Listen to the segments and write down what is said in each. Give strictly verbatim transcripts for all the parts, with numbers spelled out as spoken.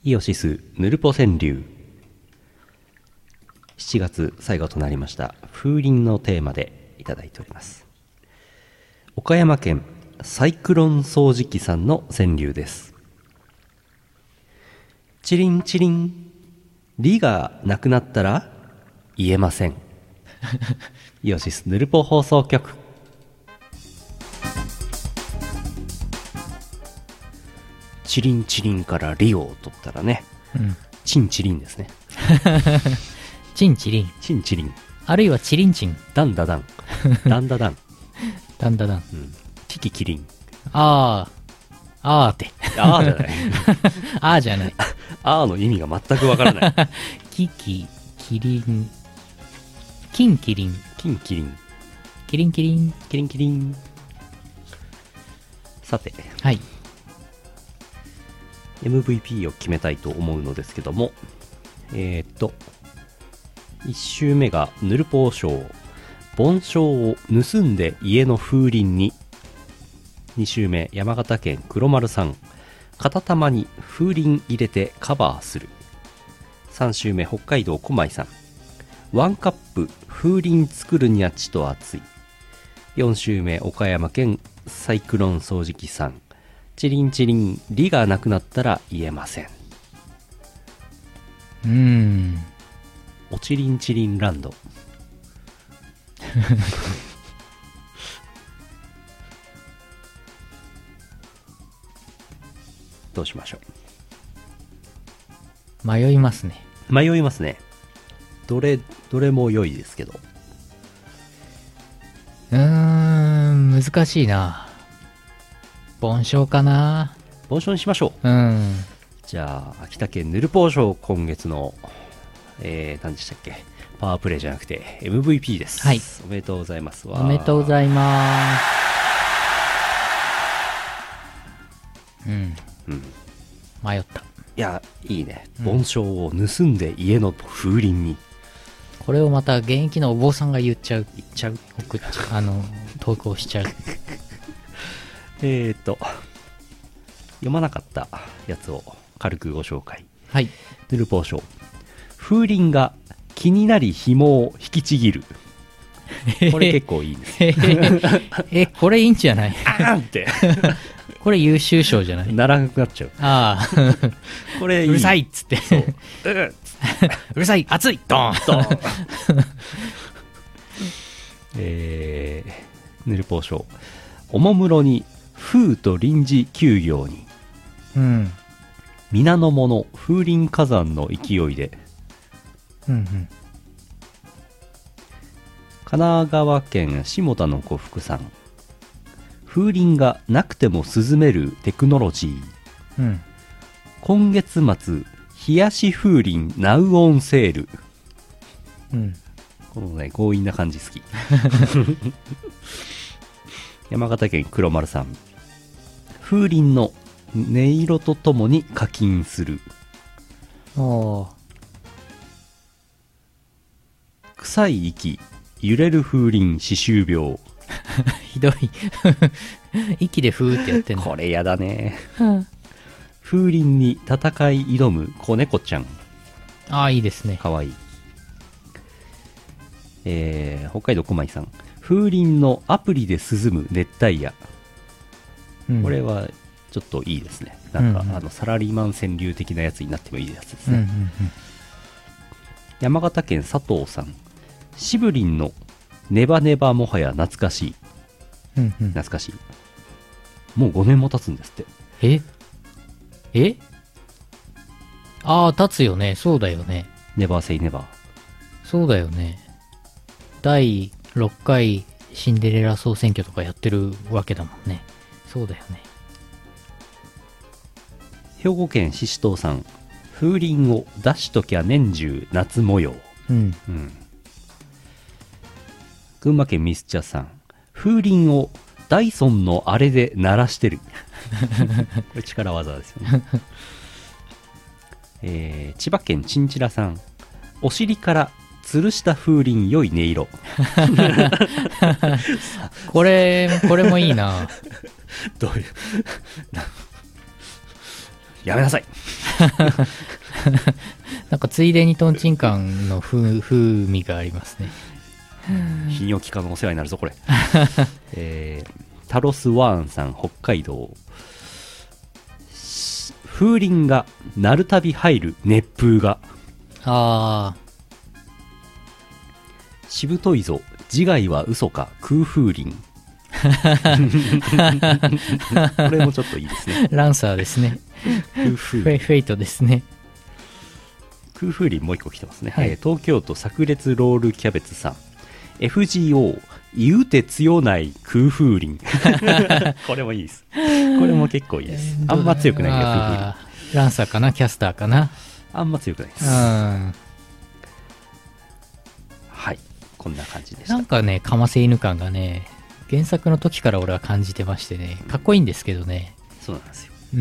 イオシスヌルポ川柳。しちがつ最後となりました風鈴のテーマでいただいております。岡山県サイクロン掃除機さんの川柳です。チリンチリン、リがなくなったら言えません。イオシスヌルポ放送局。チリンチリンからリを取ったらね、うん、チンチリンですね。 チンチリン、 チンチリン、 あるいはチリンチン、 ダンダダン、ダンダダン、 ダンダダン、 うん、チキキリン。 あーあーってあーじゃないあーじゃないあーの意味が全くわからない。 キキキリン、キンキリン、 キンキリン、 キリンキリン、 キリンキリン。さて、 はい、 エムブイピー を決めたいと思うのですけども、えー、っといち周目がヌルポー賞、盆栽を盗んで家の風鈴に。に周目、山形県黒丸さん、片玉に風鈴入れてカバーする。さん周目、北海道小舞さん、ワンカップ風鈴作るにはちと熱い。よん周目、岡山県サイクロン掃除機さん、チリンチリン、リがなくなったら言えません。 うーん、 おチリンチリンランド。どうしましょう。迷いますね。 迷いますね。どれどれも良いですけど。 うーん、難しいな。盆栽かな。 盆栽にしましょう。 うん。 じゃあ秋田県ヌルポー賞、今月のえー、何でしたっけ、パワープレイじゃなくて エムブイピー です。 はい、 おめでとうございます。 おめでとうございます。うん、うん、迷った。 いや、いいね。盆栽を盗んで家の風鈴に、うん、 これをまた現役のお坊さんが言っちゃう。 言っちゃう送っちゃう。あの投稿しちゃう。 えーと読まなかったやつを軽くご紹介。 はい。 ヌルポー賞、風鈴が気になり紐を引きちぎる。これ結構いいです。 え、これいいんじゃない？ あーんってこれ優秀賞じゃない？ ならなくなっちゃう。ああこれいい。 うるさいっつってそううるさい、熱い、ドーンドーンえー、ヌルポー賞、おもむろに風と臨時休業に。 うん、 皆の者風林火山の勢いで。 うんうん、 神奈川県下田の呉服さん、風鈴がなくても涼めるテクノロジー。 うん、 今月末冷やし風鈴ナウオンセール。 うん、 このね、強引な感じ好き。山形県黒丸さん、風鈴の音色とともに課金する。 お臭い息、揺れる風鈴歯周病。 ひどい。息でふーってやってんの。 これやだね。風鈴に戦い挑む子猫ちゃん。 ああ、いいですね。 かわいい。えー、北海道小舞さん、風鈴のアプリで涼む熱帯夜。うん、これはちょっといいですね。なんか、うんうん、あのサラリーマン川柳的なやつになってもいいやつですね。うんうんうん、山形県佐藤さん、シブリンのネバネバもはや懐かしい。うんうん、懐かしい。もうごねんも経つんですって。 ええああ、経つよね。そうだよね。 ネバーセイネバー。 そうだよね。だいろっかいシンデレラ総選挙とかやってるわけだもんね。そうだよね。 兵庫県ししとうさん、風鈴を出しときゃ年中夏模様。うんうん、群馬県ミスチャさん、風鈴をダイソンのあれで鳴らしてる。これ力技ですよね。えー、千葉県チンチラさん、お尻から吊るした風鈴良い音色。 これこれもいいな。 どういうやめなさい。 なんかついでにトンチンカンの風風味がありますね。 泌尿器科のお世話になるぞこれ。えー、タロスワーンさん北海道。風鈴が鳴るたび入る熱風が。 ああ。 しぶといぞ自害は嘘か空風鈴。これもちょっといいですね。 ランサーですね。 空風フェイフェイトですね。 空風鈴もう一個来てますね、 はい。 えー東京都炸裂ロールキャベツさん エフジーオー 言うて強ない空風鈴。これもいいです。これも結構いいです。あんま強くないね、空風鈴。 あーランサーかなキャスターかな。 あんま強くないでうす。 ん。 はい、こんな感じでした。 なんかね、かませ犬感がね、原作の時から俺は感じてましてね、かっこいいんですけどね。 そうなんですよ。 うん、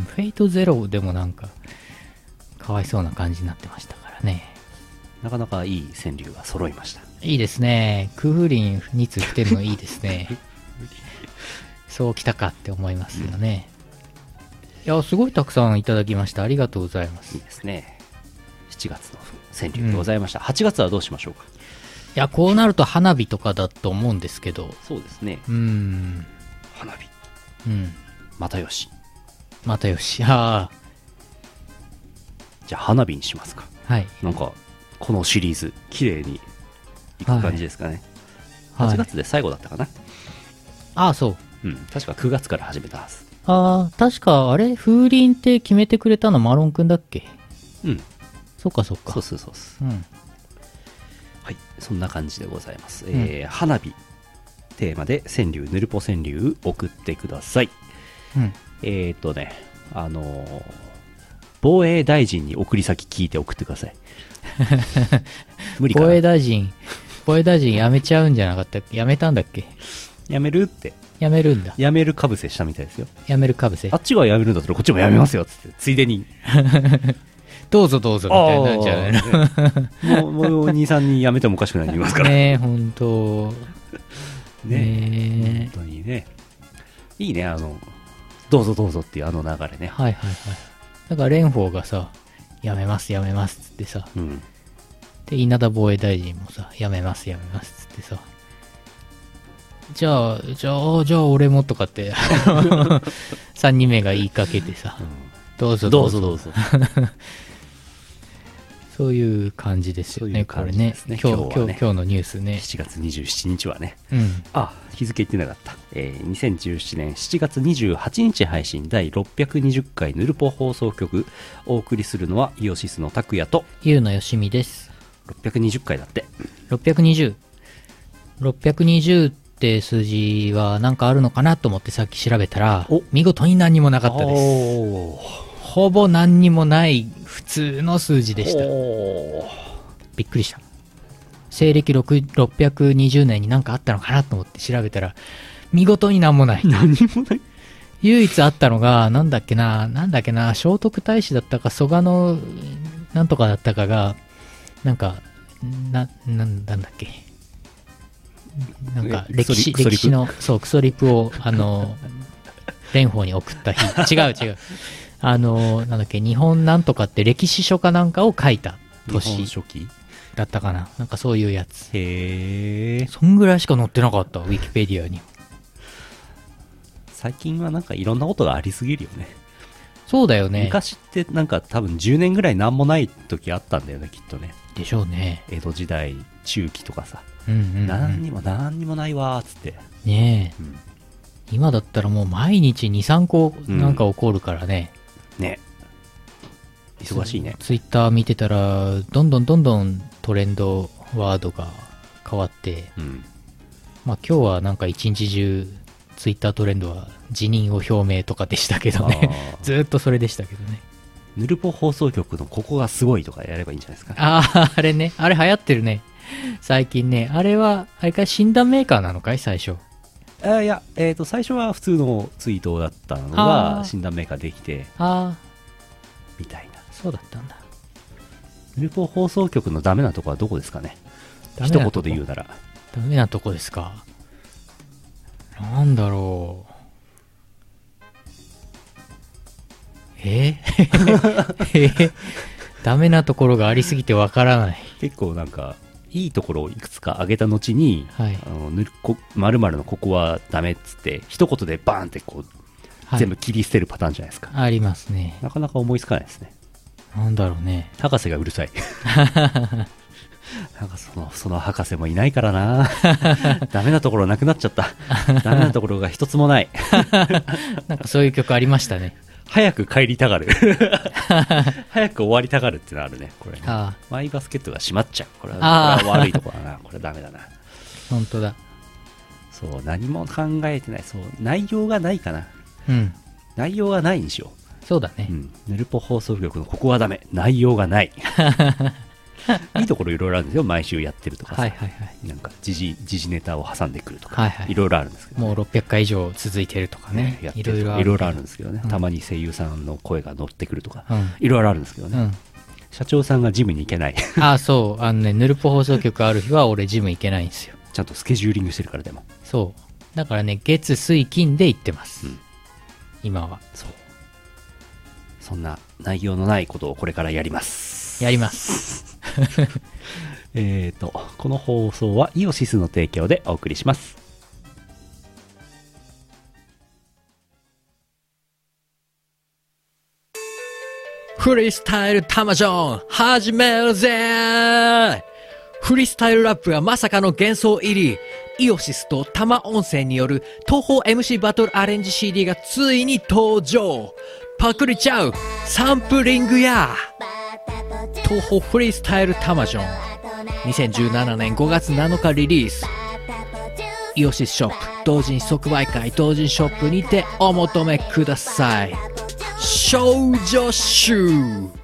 フェイトゼロでもなんか、かわいそうな感じになってましたからね。 なかなかいい川柳が揃いました。 いいですね。空風鈴につ来てるのいいですね。そうきたかって思いますよね。いや、すごいたくさんいただきました。ありがとうございます。 いいですね。しちがつの川柳でございました。うん、はちがつはどうしましょうか。 いや、こうなると花火とかだと思うんですけど。 そうですね。 うーん。 花火。 うん。 又吉。 又吉。ああ。 じゃあ花火にしますか。 はい。 なんか、このシリーズ、綺麗にいく感じですかね。はい、はちがつで最後だったかな。 ああ、そう。 うん。確かくがつから始めたはず。 ああ、確か、あれ風鈴って決めてくれたのマロンくんだっけ。 うん。 そっかそっか。 そうそうそうそう。 うん。 はい。そんな感じでございます。うん、えー、花火テーマで川柳、ぬるぽ川柳送ってください。 うん。 えーとね、あのー、防衛大臣に送り先聞いて送ってください。無理かな。 防衛大臣、防衛大臣辞めちゃうんじゃなかったっけ。辞めたんだっけ。 辞めるって。 辞めるんだ。 辞めるかぶせしたみたいですよ。 辞めるかぶせ。 あっちが辞めるんだったらこっちも辞めますよっつって、ついでに。 どうぞどうぞみたいになっちゃうね。 もう、もうに、さんにん辞めてもおかしくないと言いますから。 ねえ、ほんと。 ねえ。本当にね。いいね、あの、どうぞどうぞっていうあの流れね。 はいはいはい。だから蓮舫がさ、やめますやめますっつってさ、うん、で稲田防衛大臣もさ、やめますやめますっつってさ、じゃあじゃあじゃあ俺もとかってさんにんめが言いかけてさ、うん、どうぞどうぞどうぞそういう感じですよね。これね、今日今日今日のニュースね。 しちがつにじゅうしちにちはね。 うん、 あ、日付言ってなかった。えー、にせんじゅうななねんしちがつにじゅうはちにち配信だいろっぴゃくにじゅっかいヌルポ放送局。お送りするのはイオシスの拓也とゆうのよしみです。 ろっぴゃくにじゅっかいだって。 ろっぴゃくにじゅう。ろっぴゃくにじゅうって数字は何かあるのかなと思ってさっき調べたら、見事に何にもなかったです。ほぼ何にもない普通の数字でした。びっくりした。西暦ろく ろっぴゃくにじゅうねんに何かあったのかなと思って調べたら、見事に何もない。 何もない。 唯一あったのが、なんだっけな、なんだっけな、聖徳太子だったか、蘇我のなんとかだったかが、なんか、な、な、なんだっけ。なんか、歴史、歴史の、そう、クソリプを、あの、蓮舫に送った日。違う違う。あの、なんだっけ、日本なんとかって歴史書かなんかを書いた年。 日本書紀だったかな。なんかそういうやつ。 へー。 そんぐらいしか載ってなかった、ウィキペディアに。 最近はなんかいろんなことがありすぎるよね。 そうだよね。 昔ってなんか多分じゅうねんぐらいなんもない時あったんだよね、きっとね。 でしょうね。 江戸時代中期とかさ。 うんうんうん、 何にも何にもないわーっつって。 ねえ、うん。今だったらもう毎日に、さんこなんか起こるからね。 うん、ね。忙しいね。 ツイッター見てたら、どんどんどんどんトレンドワードが変わって、うん、まあ今日はなんか一日中ツイッタートレンドは辞任を表明とかでしたけどね。ずっとそれでしたけどね。 ヌルポ放送局のここがすごいとかやればいいんじゃないですか。 ああ、あれね。あれ流行ってるね。最近ね。あれは、あれか診断メーカーなのかい最初。 あいや、えっと、最初は普通のツイートだったのが診断メーカーできて、 ああ。 みたいな。 そうだったんだ。 ヌルポ放送局のダメなとこはどこですかね。一言で言うなら。 ダメなとこですか。なんだろう。 えー、えー、ダメなところがありすぎてわからない。 結構なんかいいところをいくつか挙げた後に、 はい、 あのぬるこ〇〇のここはダメっつって一言でバーンってこう、はい、全部切り捨てるパターンじゃないですか。 ありますね。 なかなか思いつかないですね。 なんだろうね。 博士がうるさい。なんかそのその博士もいないからな。ダメなところなくなっちゃった。ダメなところが一つもない。 なんかそういう曲ありましたね。 早く帰りたがる。早く終わりたがるってのあるね、これね。 ああ、 マイバスケットが閉まっちゃう。これは、これは悪いところだな。これダメだな。 本当だ。 そう、何も考えてない。そう、内容がないかな。 うん。 内容がないにしよう。 そうだね。 うん。ヌルポ放送局のここはダメ。内容がない。いいところいろいろあるんですよ。毎週やってるとかさ。 はいはいはい。 なんか時事時事ネタを挟んでくるとか、 はいはい、 いろいろあるんですけど、ね、 もうろっぴゃっかい以上続いてるとかね。 いろいろある。いろいろあるんですけどね、うん。たまに声優さんの声が乗ってくるとか、いろいろあるんですけどね、うん。社長さんがジムに行けない。 ああ、そう。あのね、ヌルポ放送局ある日は俺ジム行けないんですよ。 ちゃんとスケジューリングしてるからでも。 そう。だからね、月水金で行ってます。うん、今は。 そう。そんな内容のないことをこれからやります。 やります。 えーと、この放送はイオシスの提供でお送りします。 フリースタイルタマジョン始めるぜ。フリースタイルラップがまさかの幻想入り、イオシスと多摩温泉による東宝 エムシー バトルアレンジ シーディー がついに登場。パクリちゃうサンプリングや。東宝フリースタイルタマジョンにせんじゅうななねんごがつなのかリリース。イオシスショップ同人即売会同人ショップにてお求めください。少女集。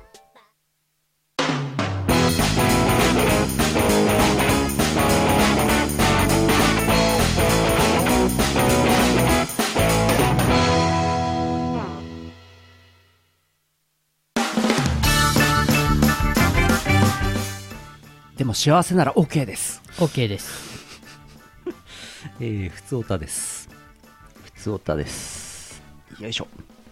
でも幸せなら OK です。 OK です。 えー、ふつおたです。ふつおたです。よいしょ。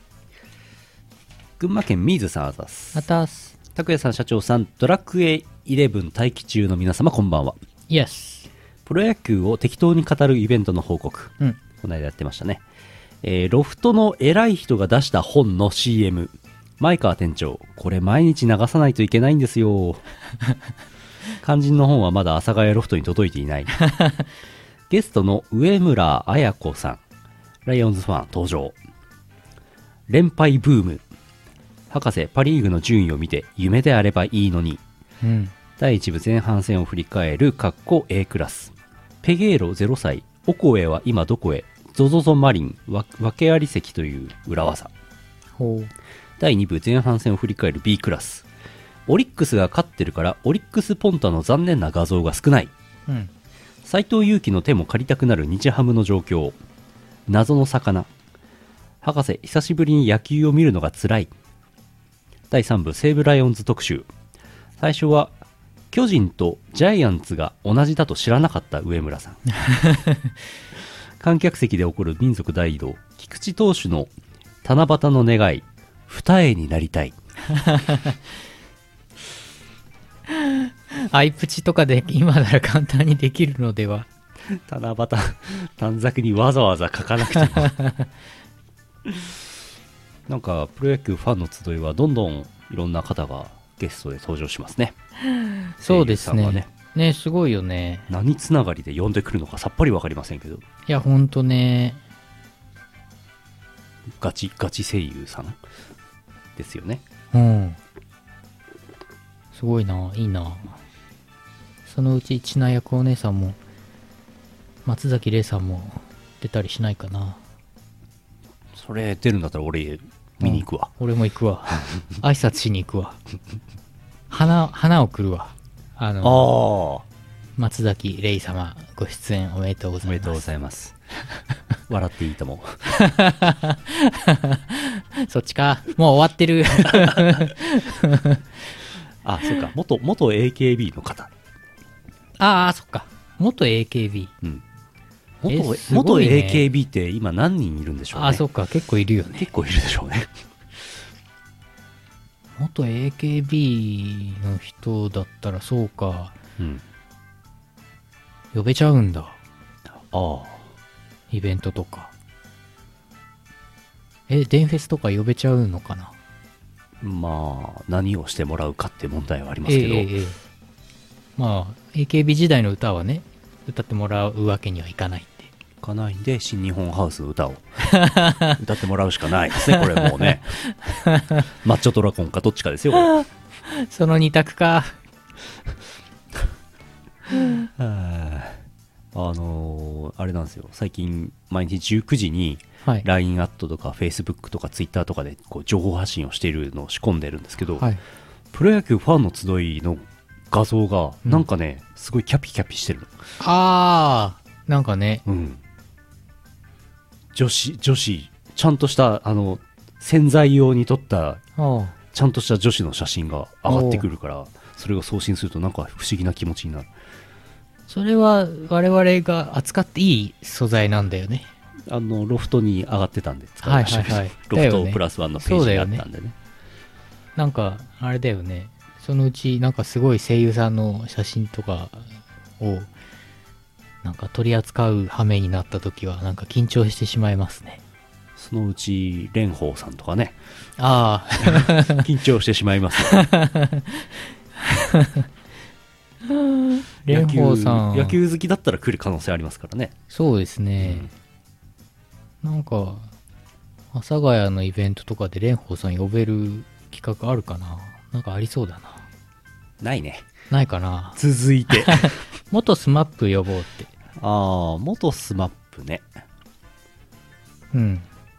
群馬県ミーズさんあざす。 あたす。 拓也さん、社長さん、ドラクエイレブン待機中の皆様こんばんは。 イエス。 プロ野球を適当に語るイベントの報告、うん、この間やってましたね。えー、ロフトの偉い人が出した本の シーエム。前川店長、これ毎日流さないといけないんですよ。肝心の本はまだ阿佐ヶ谷ロフトに届いていない。ゲストの上村彩子さん、ライオンズファン登場。連敗ブーム。博士、パリーグの順位を見て夢であればいいのに。うん、だいいち部前半戦を振り返るかっこ A クラス。ペゲーロゼロさい、オコエは今どこへ。ゾゾゾマリン、わ訳あり席という裏技。 ほう。 だいに部前半戦を振り返る B クラス。オリックスが勝ってるからオリックスポンタの残念な画像が少ない。うん、斉藤佑樹の手も借りたくなる日ハムの状況。謎の魚。博士、久しぶりに野球を見るのが辛い。だいさん部西武ライオンズ特集。最初は巨人とジャイアンツが同じだと知らなかった上村さん。観客席で起こる民族大移動。菊池投手の七夕の願い、二重になりたい。 アイプチとかで今なら簡単にできるのでは。 七夕短冊にわざわざ書かなくても。なんかプロ野球ファンの集いはどんどんいろんな方がゲストで登場しますね。 そうですね。ね, ねすごいよね。 何つながりで呼んでくるのかさっぱりわかりませんけど。いやほんとね。 ガチガチ声優さんですよね。 うん。すごいな、いいな。そのうち千奈役お姉さんも松崎玲さんも出たりしないかな。 それ出るんだったら俺見に行くわ。 うん、俺も行くわ。挨拶しに行くわ。花花を送るわ。あのあ松崎玲様ご出演おめでとうございます。 おめでとうございます。笑っていいと思う。 そっちか。もう終わってる。 あ、そっか。元元 エーケービー の方。 ああ、そっか。元 エーケービー。うん。 元, 元 エーケービー って今何人いるんでしょうね。 あ、そっか。結構いるよね。 結構いるでしょうね。 元 エーケービー の人だったらそうか。 うん。 呼べちゃうんだ。 ああ。 イベントとか。え、デンフェスとか呼べちゃうのかな。 まあ、何をしてもらうかって問題はありますけど。 ええええ、まあ、エーケービー 時代の歌はね、歌ってもらうわけにはいかないって。 いかないんで、新日本ハウスの歌を歌ってもらうしかないですね、これもうね。マッチョドラゴンかどっちかですよ、これ。 その二択か。 あのー、あれなんですよ、最近毎日じゅうくじにはい。 ライン アットとか Facebook とか Twitter とかでこう情報発信をしているのを仕込んでるんですけど、 はい。 プロ野球ファンの集いの画像がうんなんかね、すごいキャピキャピしてるの。 あー、なんかね、 うん。女子、女子、ちゃんとしたあの洗剤用に撮ったああ、 ちゃんとした女子の写真が上がってくるから、それを送信するとなんか不思議な気持ちになる。 それは我々が扱っていい素材なんだよね。 あのロフトに上がってたんで使いましたけど、 はいはいはいロフトだよねプラスワンのページがあったんでね。 なんか、あれだよね。そのうち、なんかすごい声優さんの写真とかを、なんか取り扱う羽目になった時は、なんか緊張してしまいますね。 そのうち蓮舫さんとかね、 ああ、 緊張してしまいますよ。 蓮舫さん。 野球野球好きだったら来る可能性ありますからね。 そうですね。なんか、阿佐ヶ谷のイベントとかで蓮舫さん呼べる企画あるかな。なんかありそうだな。 ないね。 ないかな。 続いて元スマップ呼ぼうって。 ああ、元スマップね。 うん。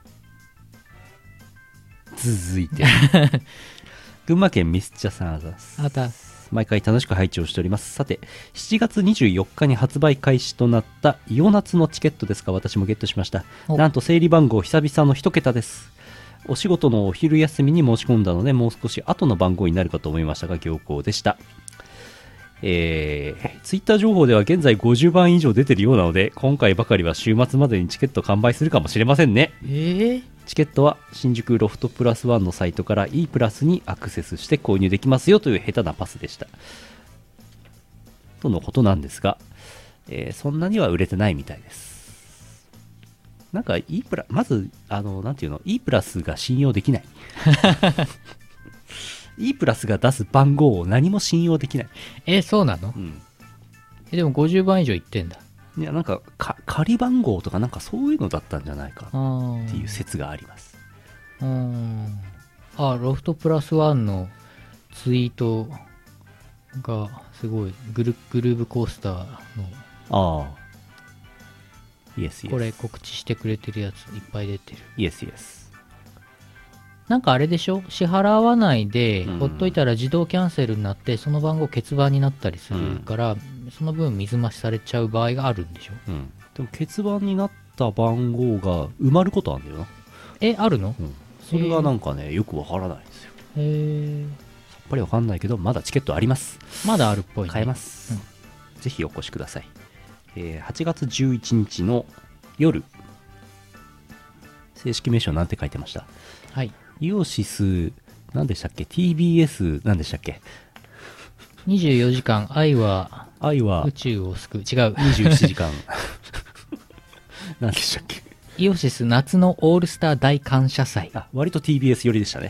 続いて群馬県ミスチャさんあざす。 あた、 毎回楽しく拝聴しております。さて、しちがつにじゅうよっかに発売開始となったイオナツのチケットですが、私もゲットしました。 おなんと整理番号久々の一桁です。お仕事のお昼休みに申し込んだので、もう少し後の番号になるかと思いましたが、良好でした。えー、ツイッター情報では現在ごじゅうばん以上出てるようなので、今回ばかりは週末までにチケット完売するかもしれませんね。 えー、 チケットは新宿ロフトプラスワンのサイトから E プラスにアクセスして購入できますよという下手なパスでした。とのことなんですが、えーそんなには売れてないみたいです。なんか E プラ、まず、あの、なんていうの、E プラスが信用できない。E プラスが出す番号を何も信用できない。 え、そうなの？ うん。 え、でもごじゅうばん以上いってんだ。 いや、なんか、か仮番号とかなんかそういうのだったんじゃないかあーっていう説があります。 うーん。あ、ロフトプラスワンのツイートがすごいグルグルーブコースターのああ。イエスイエス。 これ告知してくれてるやついっぱい出てる。 イエスイエス。 なんかあれでしょ、支払わないでうんほっといたら自動キャンセルになってその番号欠番になったりするから、その分水増しされちゃう場合があるんでしょ。 うん。でも欠番になった番号が埋まることあるんだよな。 え、あるの？ うん。それがなんかね、よくわからないんですよ。 へえ。 さっぱりわかんないけど、まだチケットあります。 まだあるっぽいね。 買えます。ぜひお越しください。えーはちがつじゅういちにちの夜、正式名称なんて書いてました？ はい。 イオシス、なんでしたっけ？ ティービーエス、なんでしたっけ？ にじゅうよじかん愛は愛は宇宙を救う。違う。 にじゅうしちじかん。なんでしたっけ？ イオシス夏のオールスター大感謝祭。 あ、割と ティービーエス 寄りでしたね。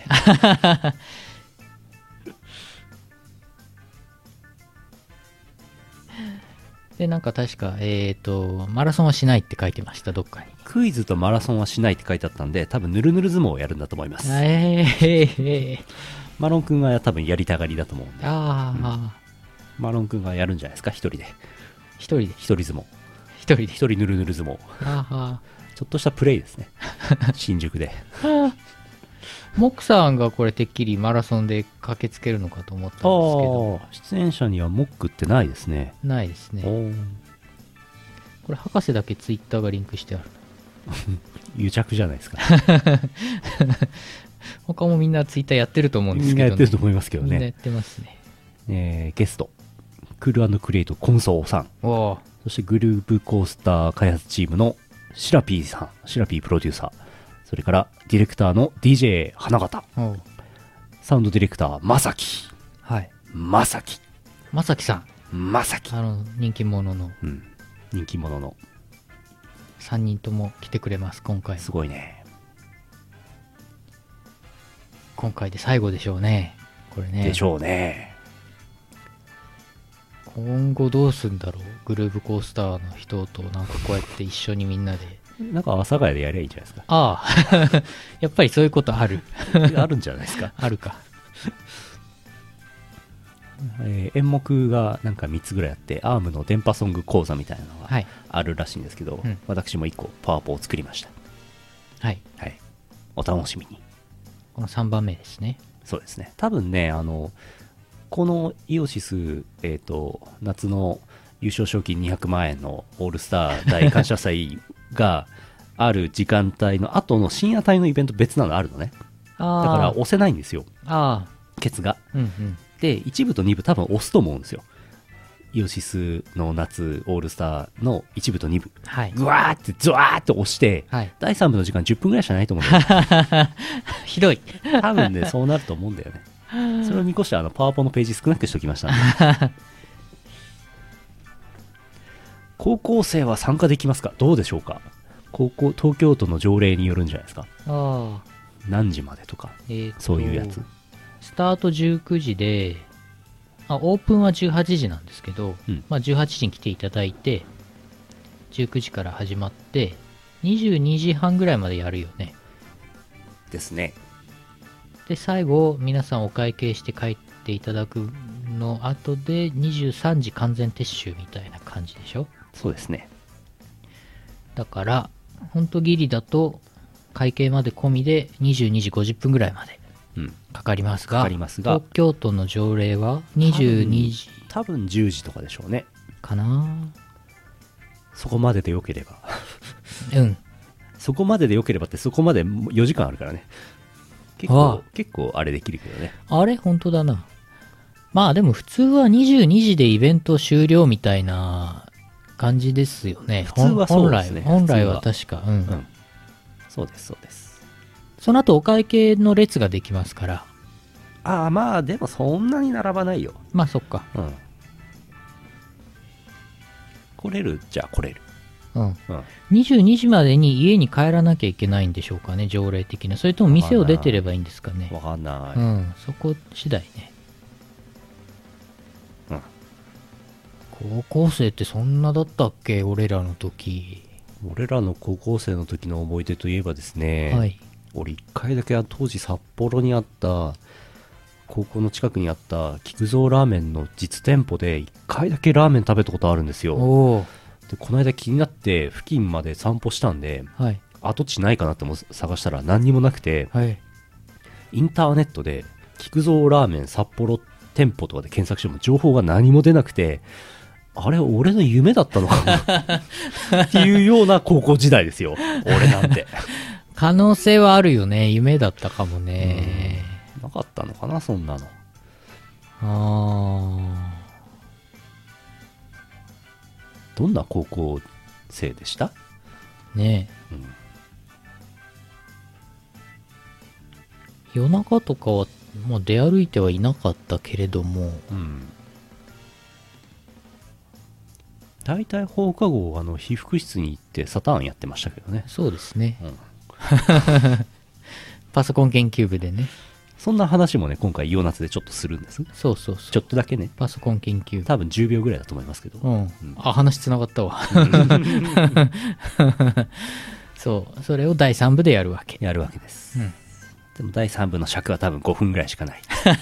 で、なんか確か、えっ、と、マラソンはしないって書いてました、どっかに。 クイズとマラソンはしないって書いてあったんで、多分ぬるぬる相撲をやるんだと思います。 えー、 マロン君が多分やりたがりだと思うんで、 ああ、 マロン君がやるんじゃないですか、一人で。 一人で、 一人相撲。 一人で。 一人ぬるぬる相撲。 ああ、 ちょっとしたプレイですね。新宿で。 モックさんがこれてっきりマラソンで駆けつけるのかと思ったんですけど、 ああ、出演者にはモックってないですね。 ないですね。 おーこれ博士だけツイッターがリンクしてある。 癒着じゃないですか。 他もみんなツイッターやってると思うんですけど、ね、 みんなやってると思いますけどね。 みんなやってますね。 えーゲスト、クール&クリエイトコンソーさん。 おお、 そしてグループコースター開発チームのシラピーさん、シラピープロデューサー。それからディレクターの ディージェー 花形。 おうサウンドディレクター、まさき。 はい。 まさき。 まさきさん。 まさき。 あの、人気者のうん。人気者の。 さんにんとも来てくれます、今回。 すごいね。 今回で最後でしょうね。これね。 でしょうね。 今後どうすんだろう。グルーブコースターの人となんかこうやって一緒にみんなで。 なんか阿佐ヶ谷でやりゃいいんじゃないですか。 ああ。やっぱりそういうことある。 あるんじゃないですか。 あるか。 えー演目がなんかみっつぐらいあって、アームの電波ソング講座みたいなのがはい。 あるらしいんですけど、 うん私もいっこパワポを作りました。 はい。 はい。お楽しみに。 このさんばんめですね。 そうですね。多分ね、あの、このイオシス、えっ、と、夏の優勝賞金にひゃくまん円のオールスター大感謝祭がある時間帯の後の深夜帯のイベント別なのあるのね。 ああ。 だから押せないんですよ、 あケツが。 あ。うんうん。 で、いち部とに部多分押すと思うんですよ。イオシスの夏オールスターのいち部とに部。 はい。 ぐわーってズワーって押して、 はい。 だいさん部の時間じゅっぷんぐらいしかないと思うんだよ。 ひどい。 多分ね、そうなると思うんだよね。それを見越してあのパワポのページ少なくしておきましたんで。高校生は参加できますか？どうでしょうか？高校、東京都の条例によるんじゃないですか。 ああ。 何時までとか、 えーとそういうやつ。 スタートじゅうくじで、あオープンはじゅうはちじなんですけど、 うんまあ、じゅうはちじに来ていただいて、じゅうくじから始まって、にじゅうにじはんぐらいまでやるよね。 ですね。 で、最後、皆さんお会計して帰っていただくの後で、にじゅうさんじ完全撤収みたいな感じでしょ？ そうですね。 だから、ほんとギリだと、会計まで込みでにじゅうにじごじゅっぷんぐらいまでうん。 かかりますが、 かかりますが東京都の条例はにじゅうにじ多分じゅうじとかでしょうね。 かな。 そこまででよければ。 うん。 そこまででよければってそこまでよじかんあるからね。結ああ構、結構あれできるけどね。 あれ本当だな。まあでも普通はにじゅうにじでイベント終了みたいな感じですよね。 普通はそうですね本来、本来は普確か。うん。 うん。そうです、そうです。 その後お会計の列ができますから。 ああ、まあ、でもそんなに並ばないよ。 まあそっか。 うん。来れるじゃあ来れる。 うん。 うん。 にじゅうにじまでに家に帰らなきゃいけないんでしょうかね、条例的な。それとも店を出てればいいんですかね。 わかんない。 うん、そこ次第ね。 うん。 高校生ってそんなだったっけ、俺らの時。 俺らの高校生の時の思い出といえばですね、 はい。 俺一回だけ当時札幌にあった高校の近くにあった菊蔵ラーメンの実店舗で一回だけラーメン食べたことあるんですよ。 おお。 でこの間気になって付近まで散歩したんではい。 跡地ないかなっても探したら何にもなくて、 はい。 インターネットで菊蔵ラーメン札幌店舗とかで検索しても情報が何も出なくて、あれ俺の夢だったのかなっていうような高校時代ですよ、俺なんて。 可能性はあるよね。夢だったかもね。 なかったのかな、そんなの。 あどんな高校生でした？ ー。ねえ。 うん、 夜中とかは、まあ、出歩いてはいなかったけれども、 うん。大体放課後、あの、被服室に行ってサターンやってましたけどね。 そうですね。 うん。 パソコン研究部でね。 そんな話もね、今回、イオナツでちょっとするんです。 そうそうそう。 ちょっとだけね。 パソコン研究部。 多分じゅうびょうぐらいだと思いますけど。 うん。あ、話つながったわ。そう。それをだいさん部でやるわけ。 やるわけです。 うん。 でもだいさん部の尺は多分ごふんぐらいしかない。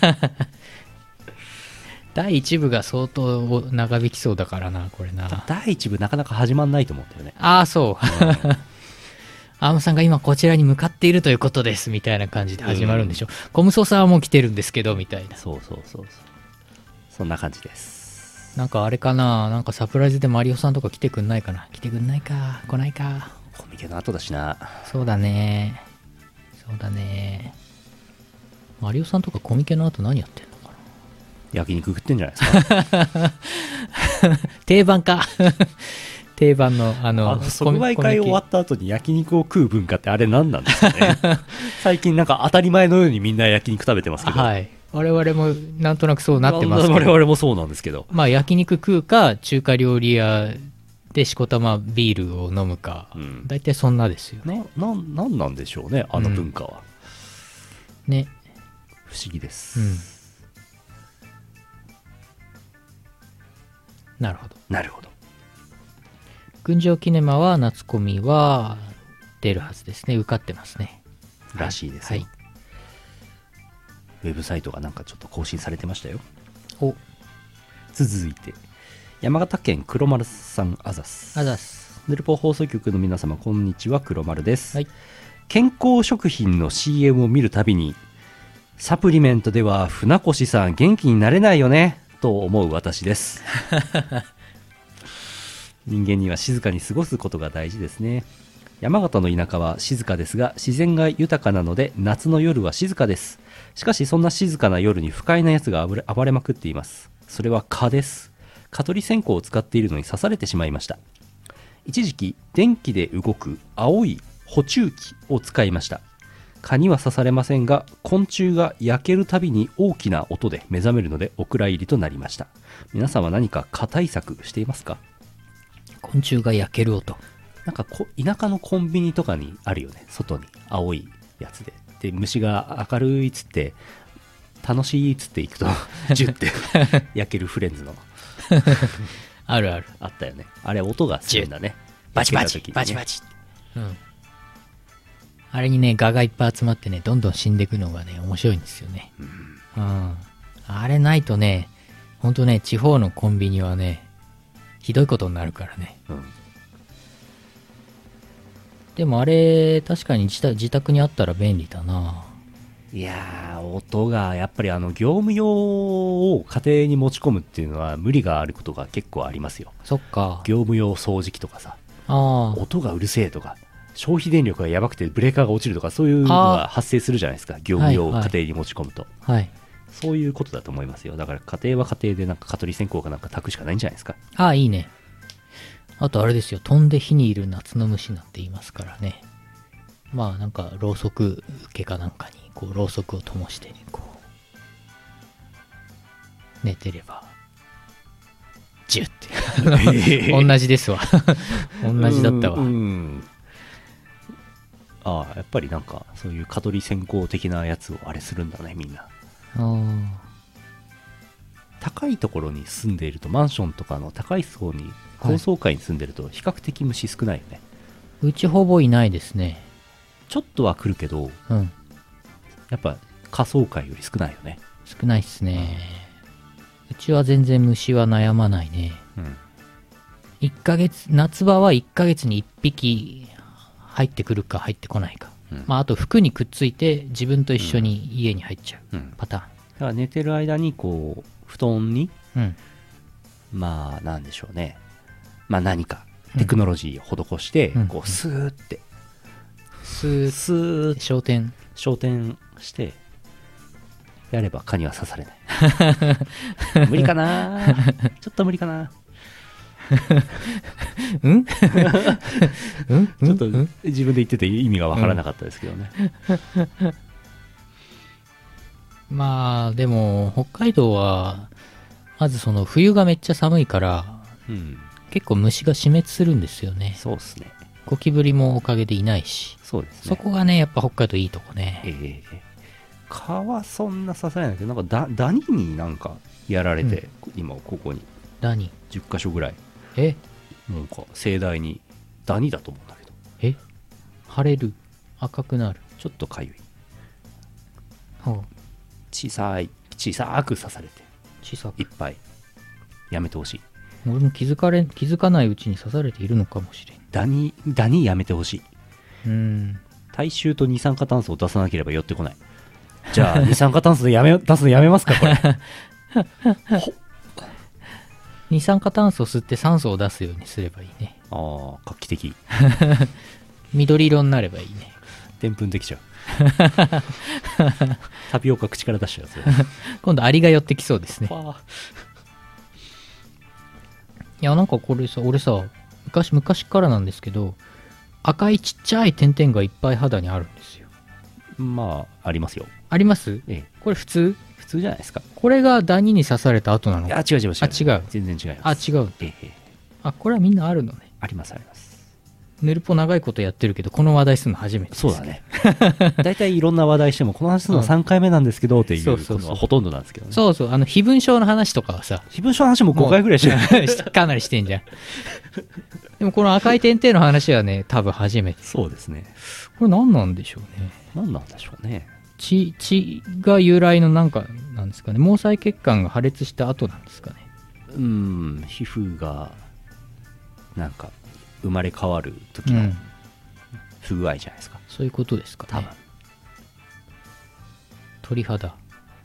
だいいち部が相当長引きそうだからな、これな。 だいいち部なかなか始まんないと思うんだよね。 ああ、そう。アームさんが今こちらに向かっているということです、みたいな感じで始まるんでしょ。コムソさんはもう来てるんですけど、みたいな。 そうそうそうそう。そんな感じです。 なんかあれかな、なんかサプライズでマリオさんとか来てくんないかな。来てくんないか、来ないか。 コミケの後だしな。 そうだね。そうだね。マリオさんとかコミケの後何やってんのかな。 焼肉食ってんじゃないですか。 定番か。 定番のあのあの即売会終わった後に焼肉を食う文化ってあれ何なんですかね最近なんか当たり前のようにみんな焼肉食べてますけど、 はい、我々もなんとなくそうなってますけど、 我々もそうなんですけど、 まあ焼肉食うか中華料理屋でしこたまビールを飲むか、うん、大体そんなですよね。 な、な、なんなんでしょうねあの文化は、 うん、ね、 不思議です、 うん、なるほどなるほど。 群青キネマは夏コミは出るはずですね。受かってますねらしいですよ、はい、ウェブサイトがなんかちょっと更新されてましたよ。 お続いて山形県黒丸さん、あざすあざす。 ヌルポ放送局の皆様こんにちは、黒丸です、 はい、 健康食品の シーエム を見るたびにサプリメントでは船越さん元気になれないよねと思う私です人間には静かに過ごすことが大事ですね。山形の田舎は静かですが自然が豊かなので夏の夜は静かです。しかしそんな静かな夜に不快なやつが暴れ、暴れまくっています。それは蚊です。蚊取り線香を使っているのに刺されてしまいました。一時期電気で動く青い捕虫器を使いました。蚊には刺されませんが昆虫が焼けるたびに大きな音で目覚めるのでお蔵入りとなりました。皆さんは何か蚊対策していますか？ 昆虫が焼ける音、 なんかこ田舎のコンビニとかにあるよね、外に青いやつで、で虫が明るいっつって楽しいっつっていくとジュッて焼けるフレンズのあるあるあったよね。あれ音がするんだね、 バチバチ、ね、バチバチ、うん、あれにね蛾がいっぱい集まってねどんどん死んでいくのがね面白いんですよね、うんうん、あれないとねほんとね地方のコンビニはねひどいことになるからね、うん、でもあれ確かに 自, 自宅にあったら便利だな。 いやー音がやっぱりあの業務用を家庭に持ち込むっていうのは無理があることが結構ありますよ。 そっか、 業務用掃除機とかさ、 あ音がうるせえとか消費電力がやばくてブレーカーが落ちるとかそういうのが発生するじゃないですか、業務用を家庭に持ち込むと、 はい、はい、 そういうことだと思いますよ。だから家庭は家庭でなんか蚊取り線香かなんか炊くしかないんじゃないですか。 ああいいね。あとあれですよ、飛んで火にいる夏の虫なんて言いますからね。まあなんかろうそく受けかなんかにこうろうそくを灯してこう寝てればジュッて同じですわ同じだったわ。うん、うん、 ああやっぱりなんかそういう蚊取り線香的なやつをあれするんだねみんな。 あ高いところに住んでいるとマンションとかの高い層に高層階に住んでると比較的虫少ないよね、 はい、うちほぼいないですね。 ちょっとは来るけど、 うん、 やっぱ下層階より少ないよね。 少ないっすね、うん、うちは全然虫は悩まないね、うん、いっかげつ夏場はいっかげつにいっぴき入ってくるか入ってこないか、うん、まああと服にくっついて自分と一緒に家に入っちゃうパターン、うん、 だから寝てる間にこう布団に、 うん、 まあなんでしょうね、まあ何かテクノロジーを施して、うん、こうスーってスースー焦点焦点してやれば蚊には刺されない無理かなちょっと無理かなうんうんちょっと自分で言ってて意味がわからなかったですけどね、 うん、まあでも北海道はまずその冬がめっちゃ寒いから、うん、結構虫が死滅するんですよね。 そうですね。 ゴキブリもおかげでいないし、 そうですね。 そこがねやっぱ北海道いいとこね。 ええー、蚊はそんな刺されないけど、なんかダダニになんかやられて、うん、今ここにダニじゅっかしょぐらい、 えなんか盛大にダニだと思うんだけど、 え腫れる、赤くなる、 ちょっとかゆい、 はあ、 小さい小さく刺されて小さくいっぱいやめてほしい。 俺も気づかれ気づかないうちに刺されているのかもしれん。 ダニダニやめてほしい。 うん、 体臭と二酸化炭素を出さなければ寄ってこない。じゃあ二酸化炭素でやめ出すのやめますかこれ二酸化炭素を吸って酸素を出すようにすればいいね。 ああ画期的緑色になればいいね。 でんぷんできちゃうタピオカ口から出しちゃう今度アリが寄ってきそうですね。いやなんかこれさ、俺さ昔昔からなんですけど、赤いちっちゃい点々がいっぱい肌にあるんですよ。 まあありますよ。 あります？ ええ、 これ普通？ 普通じゃないですか。 これがダニに刺された後なのか？ あ、違う違う違う。 あ、違う。 全然違います。 あ、違う。 ええ、 あ、これはみんなあるのね。 ありますあります。 ヌルポ長いことやってるけど、この話題するの初めてです。 そうだね。大体いろんな話題しても、この話するのはさんかいめなんですけどっていうそうそうそうのはほとんどなんですけどね。 そうそう、あの、非文章の話とかはさ、 非文書の話もごかいぐらいしてる。 かなりしてんじゃん。でもこの赤い点々の話はね、多分初めて。 そうですね。 これ何なんでしょうね。 何なんでしょうね。 血、血が由来のなんか、なんですかね。毛細血管が破裂した後なんですかね。 うーん、皮膚が、なんか、生まれ変わる時のうん。 不具合じゃないですか。 そういうことですかね多分。。 鳥肌。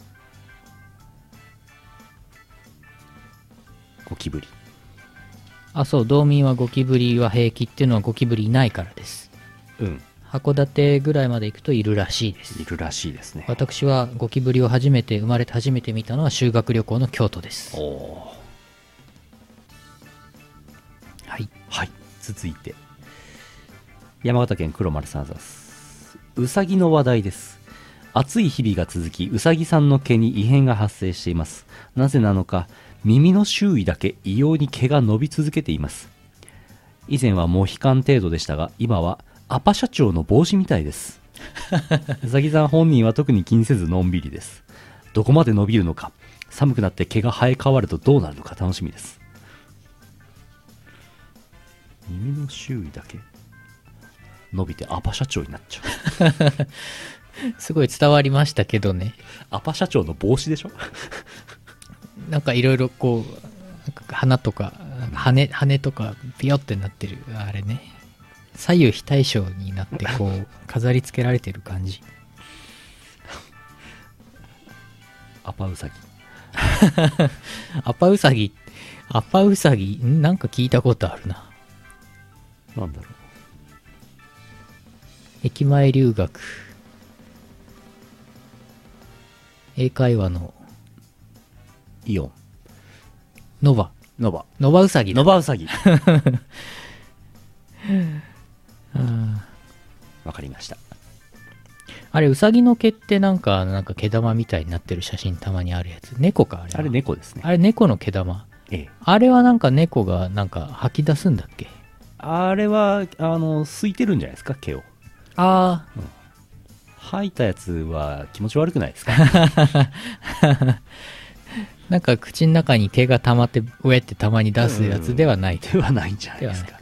ゴキブリ。 あ、そう、道民はゴキブリは平気っていうのはゴキブリいないからです。 うん。 函館ぐらいまで行くといるらしいですい。るらしいですね。 私はゴキブリを初めて、生まれて初めて見たのは修学旅行の京都です。 おお。 はい。 はい。続いて。山形県黒丸さんざす。うさぎの話題です。暑い日々が続き、うさぎさんの毛に異変が発生しています。なぜなのか、耳の周囲だけ異様に毛が伸び続けています。以前はモヒカン程度でしたが、今はアパ社長の帽子みたいです。うさぎさん本人は特に気にせずのんびりです。どこまで伸びるのか、寒くなって毛が生え変わるとどうなるのか楽しみです。耳の周囲だけ伸びてアパ社長になっちゃう。 すごい伝わりましたけどね。 アパ社長の帽子でしょ。 なんかいろいろこう、なんか花とか、羽、羽とかピヨってなってる、あれね。左右非対称になってこう、飾り付けられてる感じ。 アパウサギ。 アパウサギ、アパウサギ、んなんか聞いたことあるな。 なんだろう。 駅前留学。英会話のイオン。 ノバ。 ノバ。 ノバウサギだ。 ノバウサギ。 うんわかりました。 あれ、ウサギの毛ってなんか、なんか毛玉みたいになってる写真たまにあるやつ。猫か、あれは。 あれ猫ですね。 あれ猫の毛玉。 ええ。 あれはなんか猫がなんか吐き出すんだっけ？ あれは、あの、空いてるんじゃないですか、毛を。 あ吐いたやつは気持ち悪くないですか。 あ。なんか口の中に毛が溜まって、うえってたまに出すやつではない。 ではないんじゃないですか。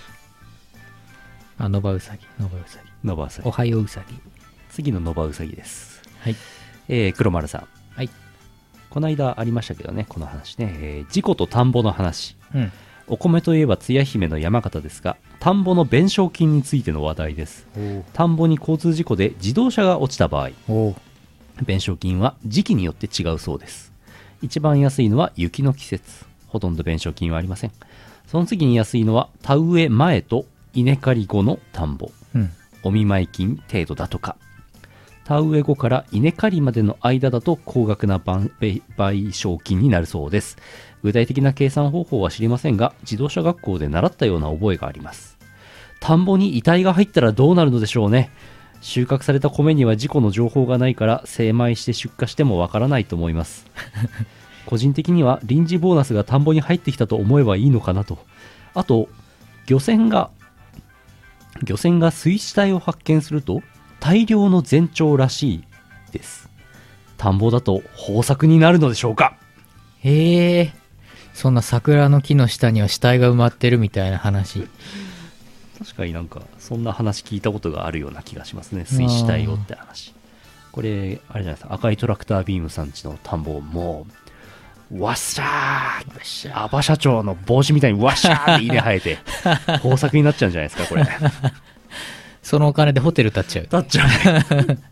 あ、ノバウサギ、ノバウサギ。 ノバウサギ。 おはようウサギ。 次のノバウサギです。 はい。 えー、黒丸さん。 はい。 この間ありましたけどね、この話ね。えー、事故と田んぼの話。 うん。 お米といえばつや姫の山形ですが、田んぼの弁償金についての話題です。 お田んぼに交通事故で自動車が落ちた場合、 お弁償金は時期によって違うそうです。一番安いのは雪の季節。ほとんど弁償金はありません。その次に安いのは田植え前と稲刈り後の田んぼ。 うん。 お見舞い金程度だとか。田植え後から稲刈りまでの間だと高額な賠償金になるそうです。具体的な計算方法は知りませんが、自動車学校で習ったような覚えがあります。田んぼに遺体が入ったらどうなるのでしょうね。収穫された米には事故の情報がないから精米して出荷してもわからないと思います。個人的には臨時ボーナスが田んぼに入ってきたと思えばいいのかなと。あと、漁船が漁船が水死体を発見すると大量の前兆らしいです。田んぼだと豊作になるのでしょうか。 へえ。そんな桜の木の下には死体が埋まってるみたいな話。 確かになんかそんな話聞いたことがあるような気がしますね。水死体をって話。これあれじゃないですか、赤いトラクタービームさんちの田んぼもうわっしゃー、アバ社長の帽子みたいにわっしゃーって稲生えて豊作になっちゃうんじゃないですかこれ。 そのお金でホテル建っちゃう。 建っちゃうね。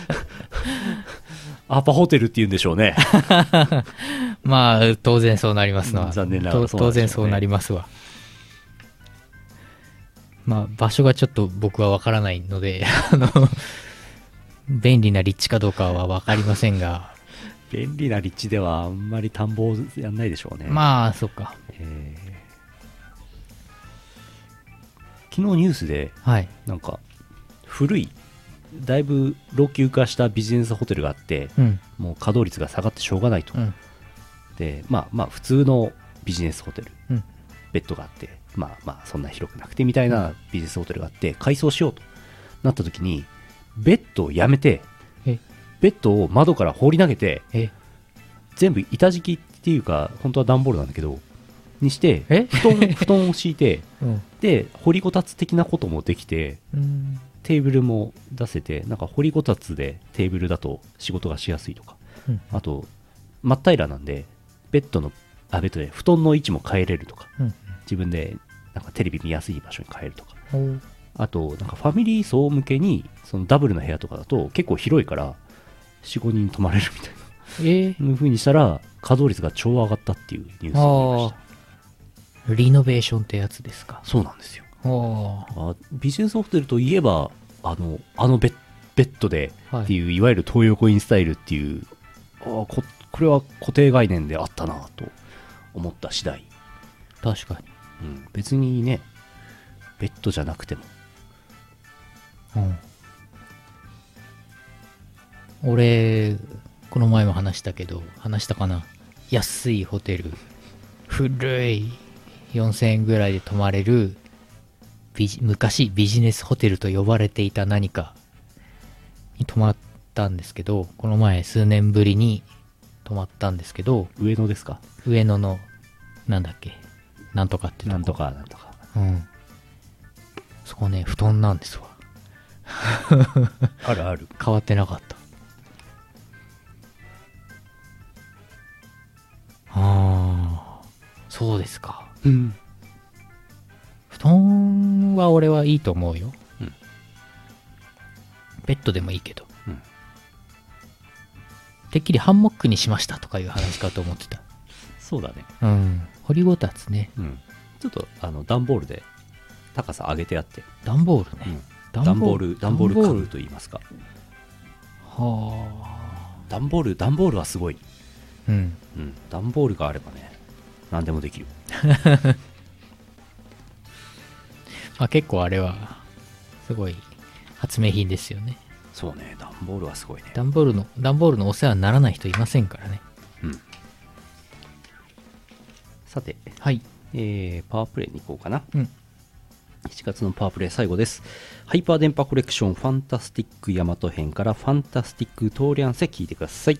アパホテルって言うんでしょうね。 まあ、当然そうなりますのは。 残念ながらと当然そうなりますわ。まあ、場所がちょっと僕はわからないので、あの、便利な立地かどうかはわかりませんが。 便利な立地ではあんまり田んぼやんないでしょうね。 まあ、そっか。 え昨日ニュースではい。 なんか古いだいぶ老朽化したビジネスホテルがあって、 うん。 もう稼働率が下がってしょうがないと、 うん。 でまあまあ普通のビジネスホテル、 うん。 ベッドがあってまあまあそんな広くなくてみたいなビジネスホテルがあって改装しようとなった時にベッドをやめてえ、 ベッドを窓から放り投げてえ、 全部板敷きっていうか本当は段ボールなんだけどにしてえ布団布団を敷いてうん。 で掘りごたつ的なこともできてうん。 テーブルも出せてなんか掘りごたつでテーブルだと仕事がしやすいとかうん。 あと真っ平らなんでベッドのあベッドで布団の位置も変えれるとかうん。 自分でなんかテレビ見やすい場所に変えるとかおーあとなんかファミリー層向けにそのダブルの部屋とかだと結構広いから よん、ごにん泊まれるみたいなえー、 そういう風にしたら稼働率が超上がったっていうニュースを見ましたリノベーションってやつですか。 そうなんですよおーあビジネスホテルといえばあのあのベッベッドではいっていう、いわゆる東横インスタイルっていうあここれは固定概念であったなと思った次第、 確かに。 うん、別にねベッドじゃなくてもうん。俺、この前も話したけど、話したかな。安いホテル、古いよんせんえんぐらいで泊まれるビジ、昔ビジネスホテルと呼ばれていた何かに泊まったんですけど、この前数年ぶりに泊まったんですけど、 上野ですか上野の、なんだっけ、なんとかってとこなんとかなんとかうん。そこね、布団なんですわ。 あるある変わってなかった。ああ、そうですか。 うん布団は俺はいいと思うよ。 うんベッドでもいいけど。 うんてっきりハンモックにしましたとかいう話かと思ってた。 そうだねうん。掘りごたつね。 うんちょっとあの段ボールで高さ上げてあって、 段ボールね。 うん段ボール段ボール家具と言いますかは段ボール段ボールはすごい、 あ。うん。 うん、段ボールがあればね何でもできるまあ結構あれは、すごい発明品ですよね。 そうね段ボールはすごいね段ボールの、段ボールのお世話にならない人いませんからね。 うんさて、 はい。 えー、パワープレイに行こうかなうん。 しちがつのパワープレイ最後です。ハイパー電波コレクションファンタスティックヤマト編からファンタスティックトーリャンセ聞いてください。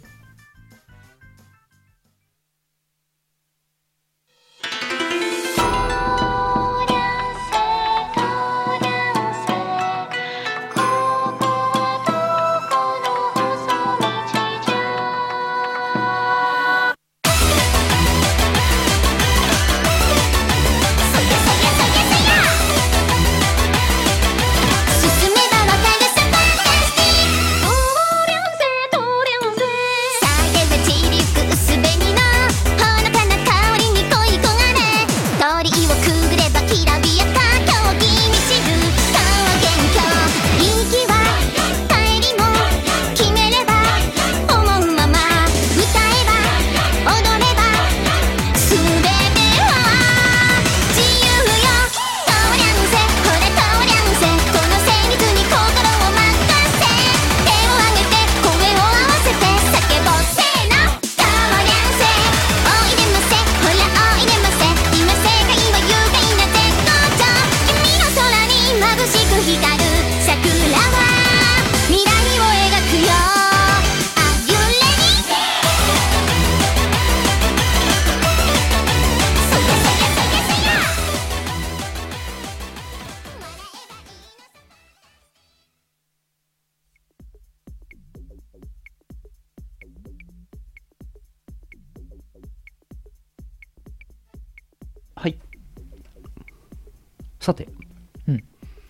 進めばわかるさファンタスティックトーリャンセトーリャンセさえはちりく薄紅のほのかな香りに恋焦がれ鳥居をくぐればきらびやか競技に散る桃源郷人気は帰りも決めれば思うまま歌えば踊れば全ては自由よトーリャンセほらトーリャンセこの旋律に心を任せ手を挙げて声を合わせて叫ぼうせーのトーリャンセおいでませほらおいでませ今世界は愉快な絶好調君の空に眩しく光る桜は未来を描くよ Are you ready? そやそやそやそやはい。さて、 うん。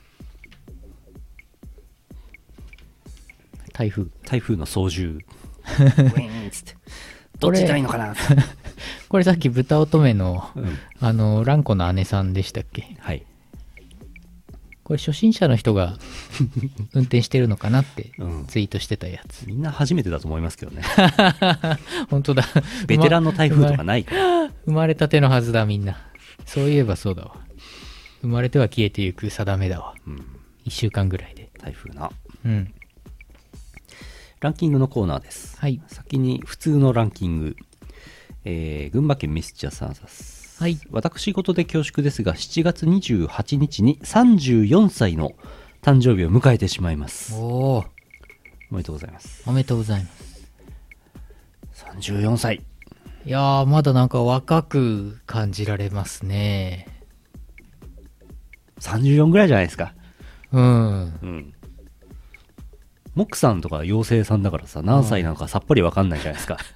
台風。 台風の操縦。ウィーンっつって。どっちがいいのかな、 これさっき豚乙女の、 うん、 あの、蘭子の姉さんでしたっけ？ はい。 これ初心者の人が運転してるのかなってうんツイートしてたやつ。 みんな初めてだと思いますけどね。 本当だ。 ベテランの台風とかないから。 生まれたてのはずだ、みんな。そういえばそうだわ。 生まれては消えてゆく定めだわ。 うん。 いっしゅうかんぐらいで。 台風な。 うん。 ランキングのコーナーです。 はい。 先に普通のランキング。えー、群馬県ミスチャーさんです。 はい。 私事で恐縮ですが、しちがつにじゅうはちにちにさんじゅうよんさいの誕生日を迎えてしまいます。 おー、 おめでとうございます。 おめでとうございます。 さんじゅうよんさい。 いやー、まだなんか若く感じられますね。 さんじゅうよんぐらいじゃないですか。 うん。 うん。モックさんとか妖精さんだからさ、何歳なのかさっぱりわかんないじゃないですか。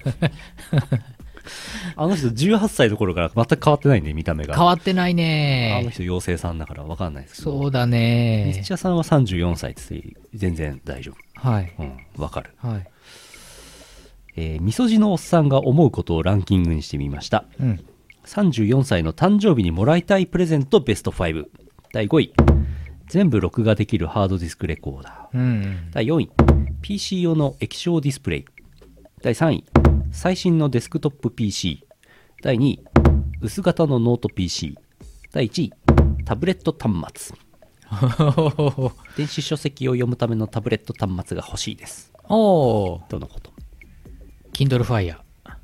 あの人じゅうはっさいの頃から全く変わってないんで、見た目が。 変わってないあのね人妖精さんだからわかんないですけど。 そうだミねスチャさんはさんじゅうよんさいって全然大丈はい。 夫。うん、わかる。 はい。 えー、みそじのおっさんが思うことをランキングにしてみました。 うん。 さんじゅうよんさいの誕生日にもらいたいプレゼントベストご。だいごい、全部録画できるハードディスクレコーダー。 うん。 だいよんい、ピーシー 用の液晶ディスプレイ。だいさんい、最新のデスクトップ ピーシー。だいにい、薄型のノート ピーシー。だいいちい、タブレット端末。電子書籍を読むためのタブレット端末が欲しいです。 おー、 とのこと。 Kindle Fire。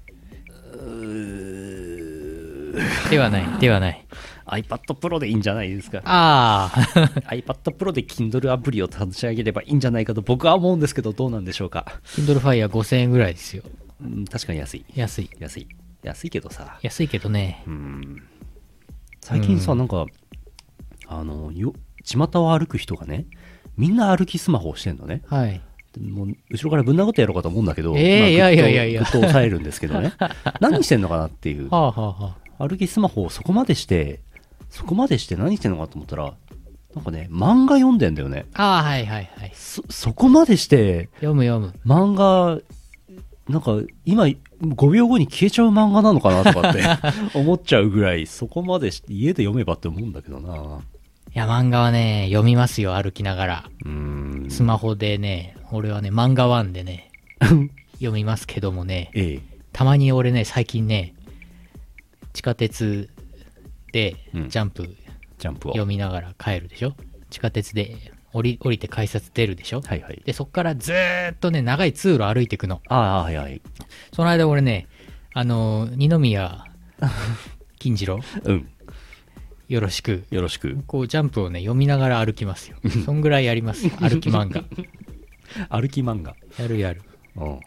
ではない、ではない。 iPad Pro でいいんじゃないですか。 あー、 iPad Pro で Kindle アプリを立ち上げればいいんじゃないかと僕は思うんですけど、どうなんでしょうか。 Kindle Fireごせんえんぐらいですよ。 うん、確かに安い。 安い。 安い。安いけどさ。 安いけどね。 うん。最近さ、 うんなんか、あの、よ、巷を歩く人がね、みんな歩きスマホをしてんのね。 はい。 もう後ろからぶん殴ってやろうかと思うんだけど、 えーまあいやいやいやいやぐっとぐっと抑えるんですけどね。何してんのかなっていう。 はあはあはあ。 歩きスマホをそこまでして、そこまでして何してんのかと思ったら、なんかね、漫画読んでんだよね。 ああ、はいはいはい。 そ、そこまでして、 読む読む。 漫画、なんか今ごびょうごに消えちゃう漫画なのかなとかって思っちゃうぐらい、そこまでして家で読めばって思うんだけどな。 いや、漫画はね、読みますよ、歩きながら。 うーん。 スマホでね、俺はね、漫画ワンでね、読みますけどもね、 ええ。 たまに俺ね、最近ね、地下鉄でうんジャンプジャンプを。 読みながら帰るでしょ、地下鉄で降り降りて改札出るでしょ、 はいはい。 で、そっからずーっとね、長い通路歩いていくの。 ああ、はいはい。 その間俺ね、あの、二宮金次郎、 うん。 よろしく。 よろしく。 こう、ジャンプをね、読みながら歩きますよ。そんぐらいやりますよ。歩き漫画。 歩き漫画。 やるやる。 うん。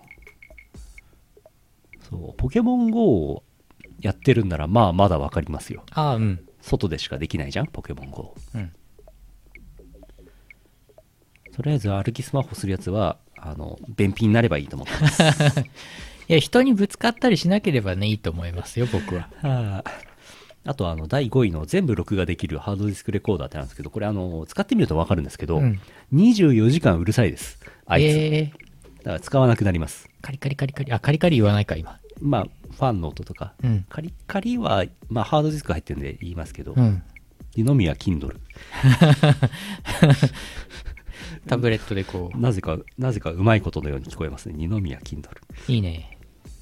そう、ポケモン ゴー をやってるんなら、まあまだわかりますよ。 ああ、うん。 外でしかできないじゃん、ポケモン ゴー。 うん。 とりあえず歩きスマホするやつは、あの、便秘になればいいと思ってます。 いや、人にぶつかったりしなければね、いいと思いますよ、僕は。 はあ、あとあのだいごいの全部録画できるハードディスクレコーダーってなんですけど、これあの使ってみると分かるんですけど、 うんにじゅうよじかんうるさいです、あいつ。 えー、 だから使わなくなります。 カリカリカリカリ。あ、カリカリ言わないか、今。 まあ、ファンの音とか、 うん。 カリカリは、まあ、ハードディスク入ってるんで言いますけど、 うん。 二宮 Kindle。 タブレットでこなぜか、なぜかうまいことのように聞こえますね、二宮 Kindle。 う。いいね。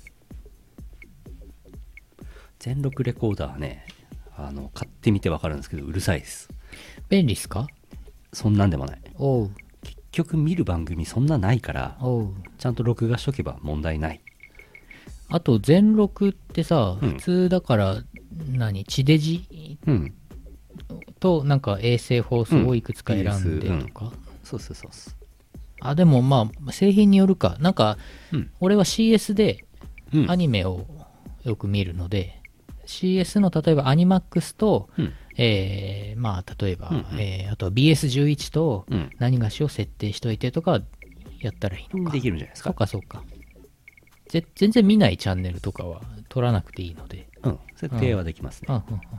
全録レコーダーはね、あの、買ってみて分かるんですけど、うるさいです。 便利っすか？ そんなんでもない。 おう。 結局見る番組そんなないから、 おう。 ちゃんと録画しとけば問題ない。 あと、全録ってさ、 うん普通だから、何地デジうん。 と、なんか衛星放送をいくつか選んでとか。 そうそうそうそう。 あ、でもまあ、製品によるか。なんか、 うん俺は シーエス でうんアニメをよく見るので、シーエス の例えばアニマックスと、 うんえー、まあ、例えば、 うんうんえーあとは ビーエスじゅういち とうん何がしを設定しといてとかやったらいいのか。 できるんじゃないですそうか。 かそうか。ぜ全然見ないチャンネルとかは撮らなくていいので。 うん。設定はできますね。 うんうんうん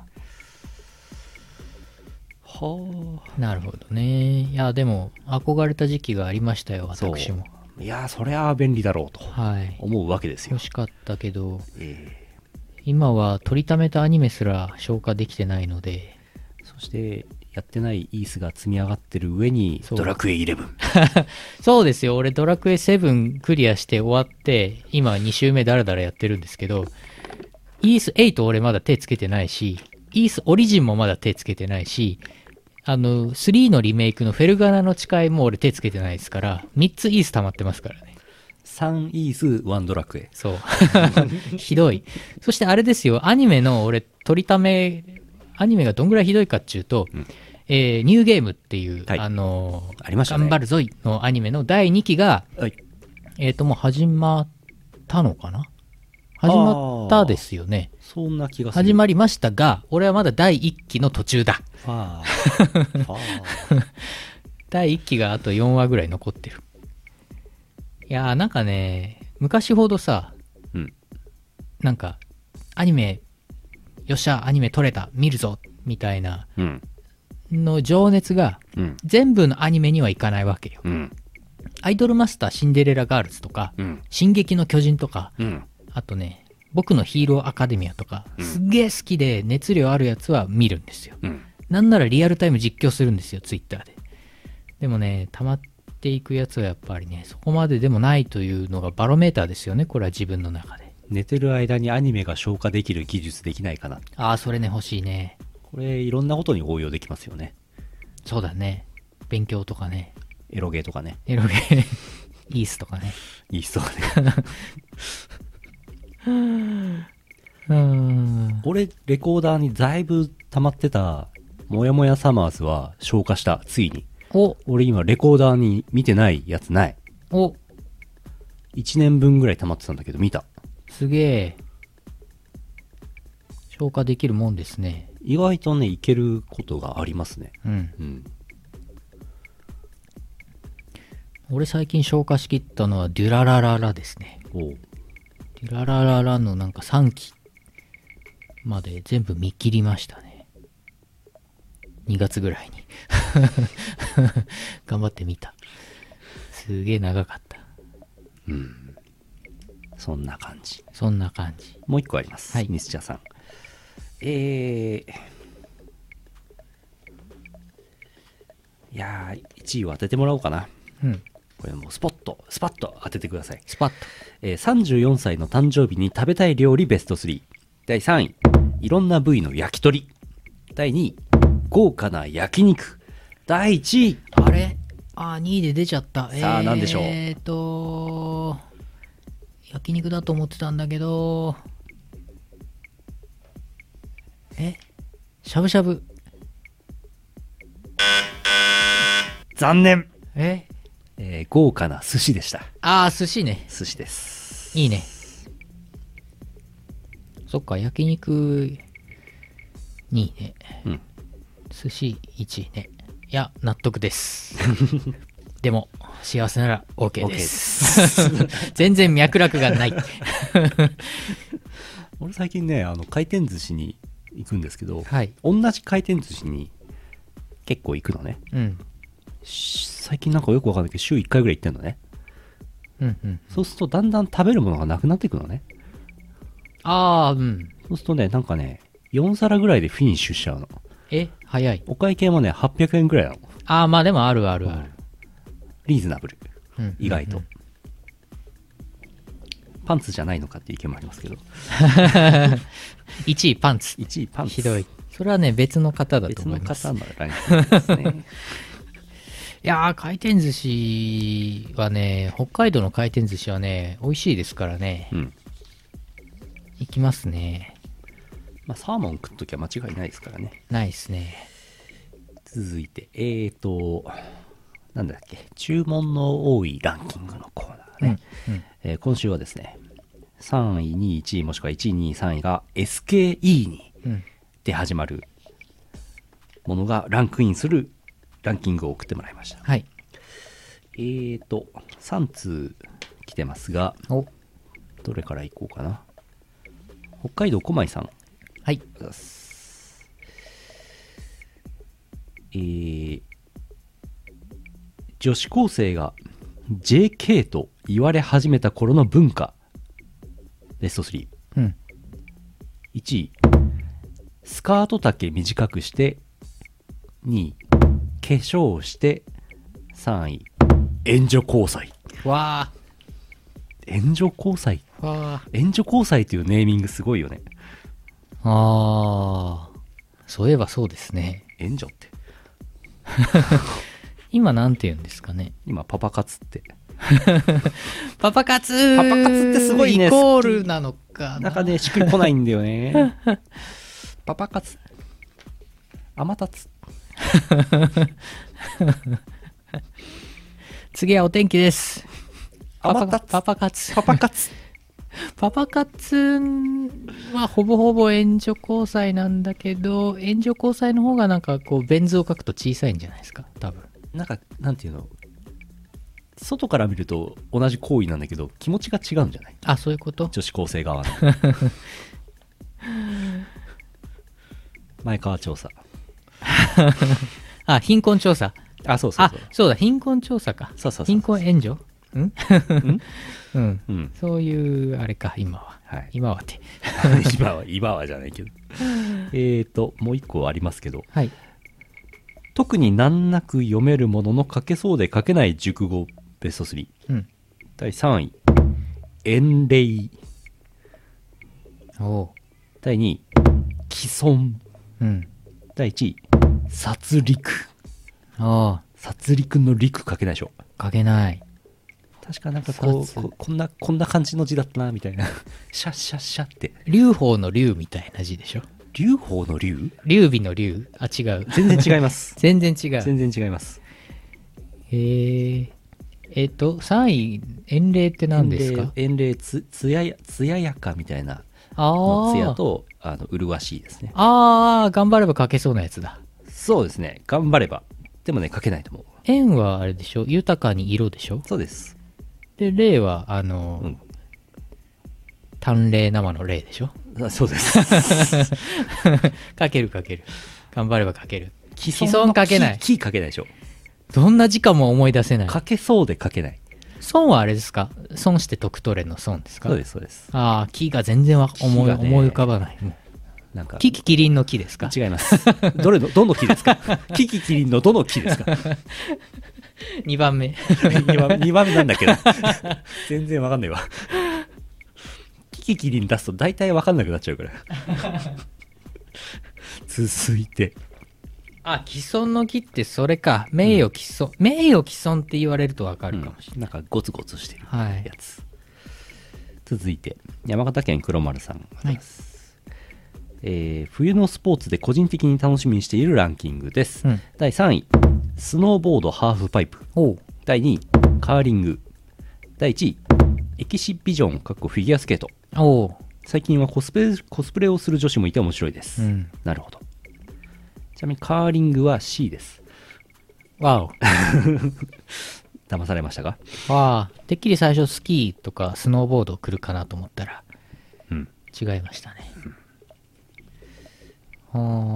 はなるほどね。いや、でも、憧れた時期がありましたよ、 あ。そう私も。 いやー、そりゃあ便利だろうとはい。 思うわけですよ欲。しかったけど、 え今は撮りためたアニメすら消化できてないので、 ーそして、やってないイースが積み上がってる上に、 そうドラクエイレブン。 そうですよ、俺ドラクエセブンクリアして終わって、今に周目ダラダラやってるんですけど、イースエイト俺まだ手つけてないし、 イースオリジンもまだ手つけてないし、あの、スリーのリメイクのフェルガナの誓いも俺手つけてないですから、みっつイース溜まってますからね。 さんイースワンドラクエ。 そう。ひどい。そしてあれですよ、アニメの俺、取りため、アニメがどんぐらいひどいかっていうと、 うんえーニューゲームっていう、 はいあのーありましたね頑張るぞいのアニメのだいにきが、 はい。 えっ、と、もう始まったのかな始まったですよね。 そんな気がする。 始まりましたが、俺はまだだいいっきの途中だ。 ファー。ファー。 だいいっきがあとよんわぐらい残ってる。いやーなんかね、昔ほどさ、 うん。 なんか、アニメ、よっしゃ、アニメ撮れた、見るぞ、みたいなうん。 の情熱が、 うん。 全部のアニメにはいかないわけよ。 うん。 アイドルマスターシンデレラガールズとか、 うん。 進撃の巨人とか、 うん。 あとね、僕のヒーローアカデミアとか、 うんすっげえ好きで熱量あるやつは見るんですよ。 うん。 なんならリアルタイム実況するんですよ、ツイッターで。でもね、溜まっていくやつはやっぱりね、そこまででもないというのがバロメーターですよね、これは自分の中で。 寝てる間にアニメが消化できる技術できないかな。 ああ、それね、欲しいね。 これ、いろんなことに応用できますよね。 そうだね。勉強とかね。 エロゲーとかね。 エロゲー、イースとかね。 いいっすわね。 うーん。 俺、レコーダーにだいぶ溜まってた、もやもやサマーズは消化した、ついに。 お、 俺今、レコーダーに見てないやつない。 お、 いちねんぶんぐらい溜まってたんだけど、見た。 すげえ。消化できるもんですね。 意外とね、いけることがありますね。 うん。 うん。 俺最近消化しきったのはデュララララですね。 おう。 デュララララのなんかさんきまで全部見切りましたね。にがつぐらいに。頑張ってみた。すげえ長かった。 うん。そんな感じ。 そんな感じ。 もう一個あります。 はいミスチャーさん。えー。いやー、いちいを当ててもらおうかな。 うん。 これもうスポット、スパッと当ててください。 スパッと。 えー、さんじゅうよんさいの誕生日に食べたい料理ベストスリー。だいさんい、いろんな部位の焼き鳥。だいにい、豪華な焼肉。だいいちい、 あれあ、にいで出ちゃった。 さあ何でしょうえーと、焼肉だと思ってたんだけど、えしゃぶしゃぶ。 残念。 ええー、豪華な寿司でした。 あー、寿司ね。 寿司です。 いいね。そっか、焼肉にいね。 うん。 寿司いちいね。いや、納得です。でも、幸せなら OK です。全然脈絡がない。 俺最近ね、あの、回転寿司に行くんですけど、 はい。 同じ回転寿司に結構行くのね。 うん。 し最近なんかよくわかんないけど、週いっかいぐらい行ってんのね。 うんうん。 そうするとだんだん食べるものがなくなっていくのね。 ああ、うん。 そうするとね、なんかね、よん皿ぐらいでフィニッシュしちゃうの。 え、早い。 お会計もね、はっぴゃくえんぐらいなの。 ああ、まあでもあるあるある。 リーズナブル。 うん意外と。 うんパンツじゃないのかっていう意見もありますけど。 いちいパンツ。 いちいパンツ。 ひどい。それはね、別の方だと別の思います。 方のランキングですね。 いやー、回転寿司はね、北海道の回転寿司はね、美味しいですからね。 うん。 行きますね。 まあ、サーモン食っときゃ間違いないですからね。 ないっすね。 続いて、えーと、なんだっけ、注文の多いランキングのコーナーね。 うんうんえー今週はですね、さんい、にい、いちい、もしくはいちい、にい、さんいが エスケーイー にうん。 で始まるものがランクインするランキングを送ってもらいました。 はい。 えーと、さん通来てますが、 お、 どれからいこうかな。北海道小舞さん。 はい。 えー、女子高生が ジェーケー と言われ始めた頃の文化。ベストスリー。 うん。 いちい、スカート丈短くして。にい、化粧をして。さんい、援助交際。 わ援助交際ー。わー。 援助交際というネーミングすごいよね。 あー。 そういえばそうですね。 援助って。 今なんて言うんですかね。 今、パパ活って。 パパ活パパ活ってすごいねイコールなのかな。 なんかね、しっくりこないんだよね。パパ活。甘立つ。 次はお天気です。パパ甘立つ。 パパ活。 パパ活。 パパ活はほぼほぼ援助交際なんだけど、援助交際の方がなんかこう、ベン図を書くと小さいんじゃないですか、多分。 なんか、なんていうの、外から見ると同じ行為なんだけど、気持ちが違うんじゃない？ あ、そういうこと？ 女子高生側の。前川調査。 あ、貧困調査。 あ、そうそうそう。 あ、そうだ、貧困調査か。 そうそうそう。 貧困援助？んんうん、 うん。 そういう、あれか、今は。 はい。 今はって。 今は、今はじゃないけど。えーと、もう一個ありますけど、 はい。 特に難なく読めるものの書けそうで書けない熟語ベストスリー。 うん。 だいさんい、遠霊。 おう。 だいにい、既存。 うん。 だいいちい、殺戮。 ああ、 殺戮の陸書けないでしょ。 書けない。 確かなんかこう、 殺ここんな、こんな感じの字だったな、みたいな。シャッシャッシャッって。 劉邦の劉みたいな字でしょ。 劉邦の劉？ 劉備の劉？あ、違う。 全然違います。 全然違う。 全然違います。 へえ。えっと、さんい、遠霊って何ですか？ 遠霊、つ、つやや、つややかみたいなあのつやあ。 と、あの、麗しいですね。 ああ、頑張れば書けそうなやつだ。 そうですね。頑張れば。でもね、書けないと思う。 円はあれでしょ？豊かに色でしょ？ そうです。 で、霊は、あの、 うん。 淡麗生の霊でしょ？ あそうです。 書ける書ける。頑張れば書ける。 既既存書けない木書けないでしょ。 どんな字かも思い出せない。 書けそうで書けない。 損はあれですか？損して得取れの損ですか？ そうです、そうです。 ああ、木が全然わ思い、 木がね思い浮かばない。もうなんか。 キキキリンの木ですか？ 違います。どれの、どの木ですか？キキキリンのどの木ですか？ にばんめ。 にばんめ、にばんめなんだけど。全然わかんないわ。キキキリン出すと大体わかんなくなっちゃうから。続いて。 あ、既存の木ってそれか。名誉既存。名誉既存って言われるとわかるかもしれない。 うん、なんかゴツゴツしてるはいやつ。続いて、山形県黒丸さん。 はい。 えー冬のスポーツで個人的に楽しみにしているランキングです。 うんだいさんい、スノーボードハーフパイプ。 おう。 だいにい、カーリング。だいいちい、エキシビジョン、かっこフィギュアスケート。 おう。 最近はコスプレ、コスプレをする女子もいて面白いです。 うん。 なるほど。ちなみにカーリングは シー です。 わお。 騙されましたか？ わあ。てっきり最初スキーとかスノーボード来るかなと思ったら、 うん。 違いましたね。あ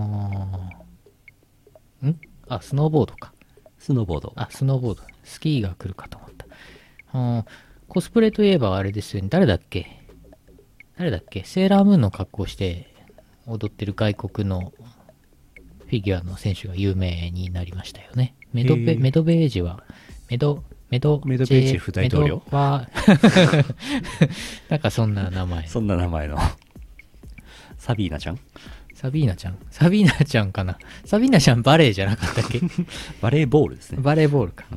ーんあ、スノーボードか。 スノーボード。 あ、スノーボード。スキーが来るかと思った。あーコスプレといえばあれですよね。誰だっけ誰だっけセーラームーンの格好して踊ってる外国のフィギュアの選手が有名になりましたよね。メドベ、 へーメドベージェは、メド、メド、 メドベージェフ大統領メドは、なんかそんな名前。 そんな名前の。サビーナちゃん？ サビーナちゃんサビーナちゃんかなサビーナちゃんバレーじゃなかったっけバレーボールですね。 バレーボールか。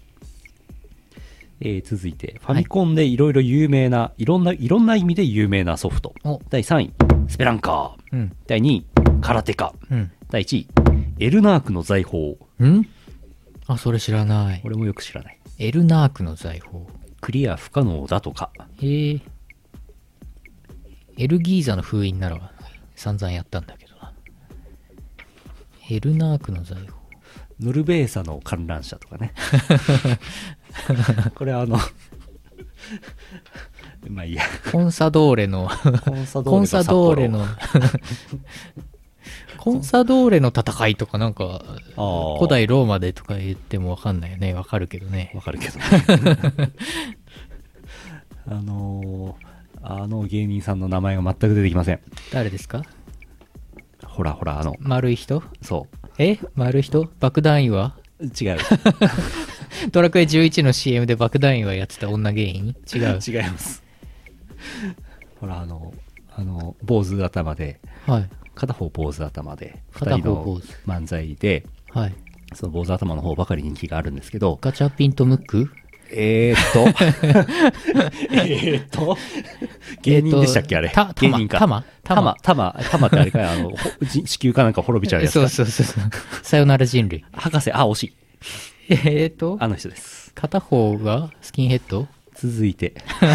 えー続いて、ファミコンでいろいろ有名な、いろんな、いろんな意味で有名なソフト。 お、 だいさんい、スペランカー。 うん、 だいにい、カラテカ。 うん。 だいいちい、エルナークの財宝。 んあ、それ知らない。 俺もよく知らない。 エルナークの財宝。 クリア不可能だとか。 へえ。エルギーザの封印なら散々やったんだけどな。エルナークの財宝。 ノルベーサの観覧車とかね。これあの、まあいいや。 コンサドーレの、 コンサコンサドーレのの、コンサドーレの戦いとかなんか、 古古代ローマでとか言ってもわかんないよね。わかるけどね。 わかるけどね。あのー、あの芸人さんの名前が全く出てきません。 誰ですか？ ほらほら、あの、 丸い人？ そえ丸い人？爆弾岩？ う。違う。 ドラクエじゅういちの シーエム で爆弾岩やってた女芸人？違う。 違います。ほら、あの、あの、坊主頭で、 はい。 片方坊主頭で、二片人の方坊主漫才で、 はい。 その坊主頭の方ばかり人気があるんですけど、 ガチャピンとムックえーっと、えーっと、芸人でしたっけあれ。 た、たま、 芸人か。 たまたま、たま、たまってあれかよ、あの、ほじ地球かなんか滅びちゃうやつか。 そうそうそうそう。さよなら人類。 博士、あ、惜しい。 えーと、 あの人です。 片方がスキンヘッド続いて、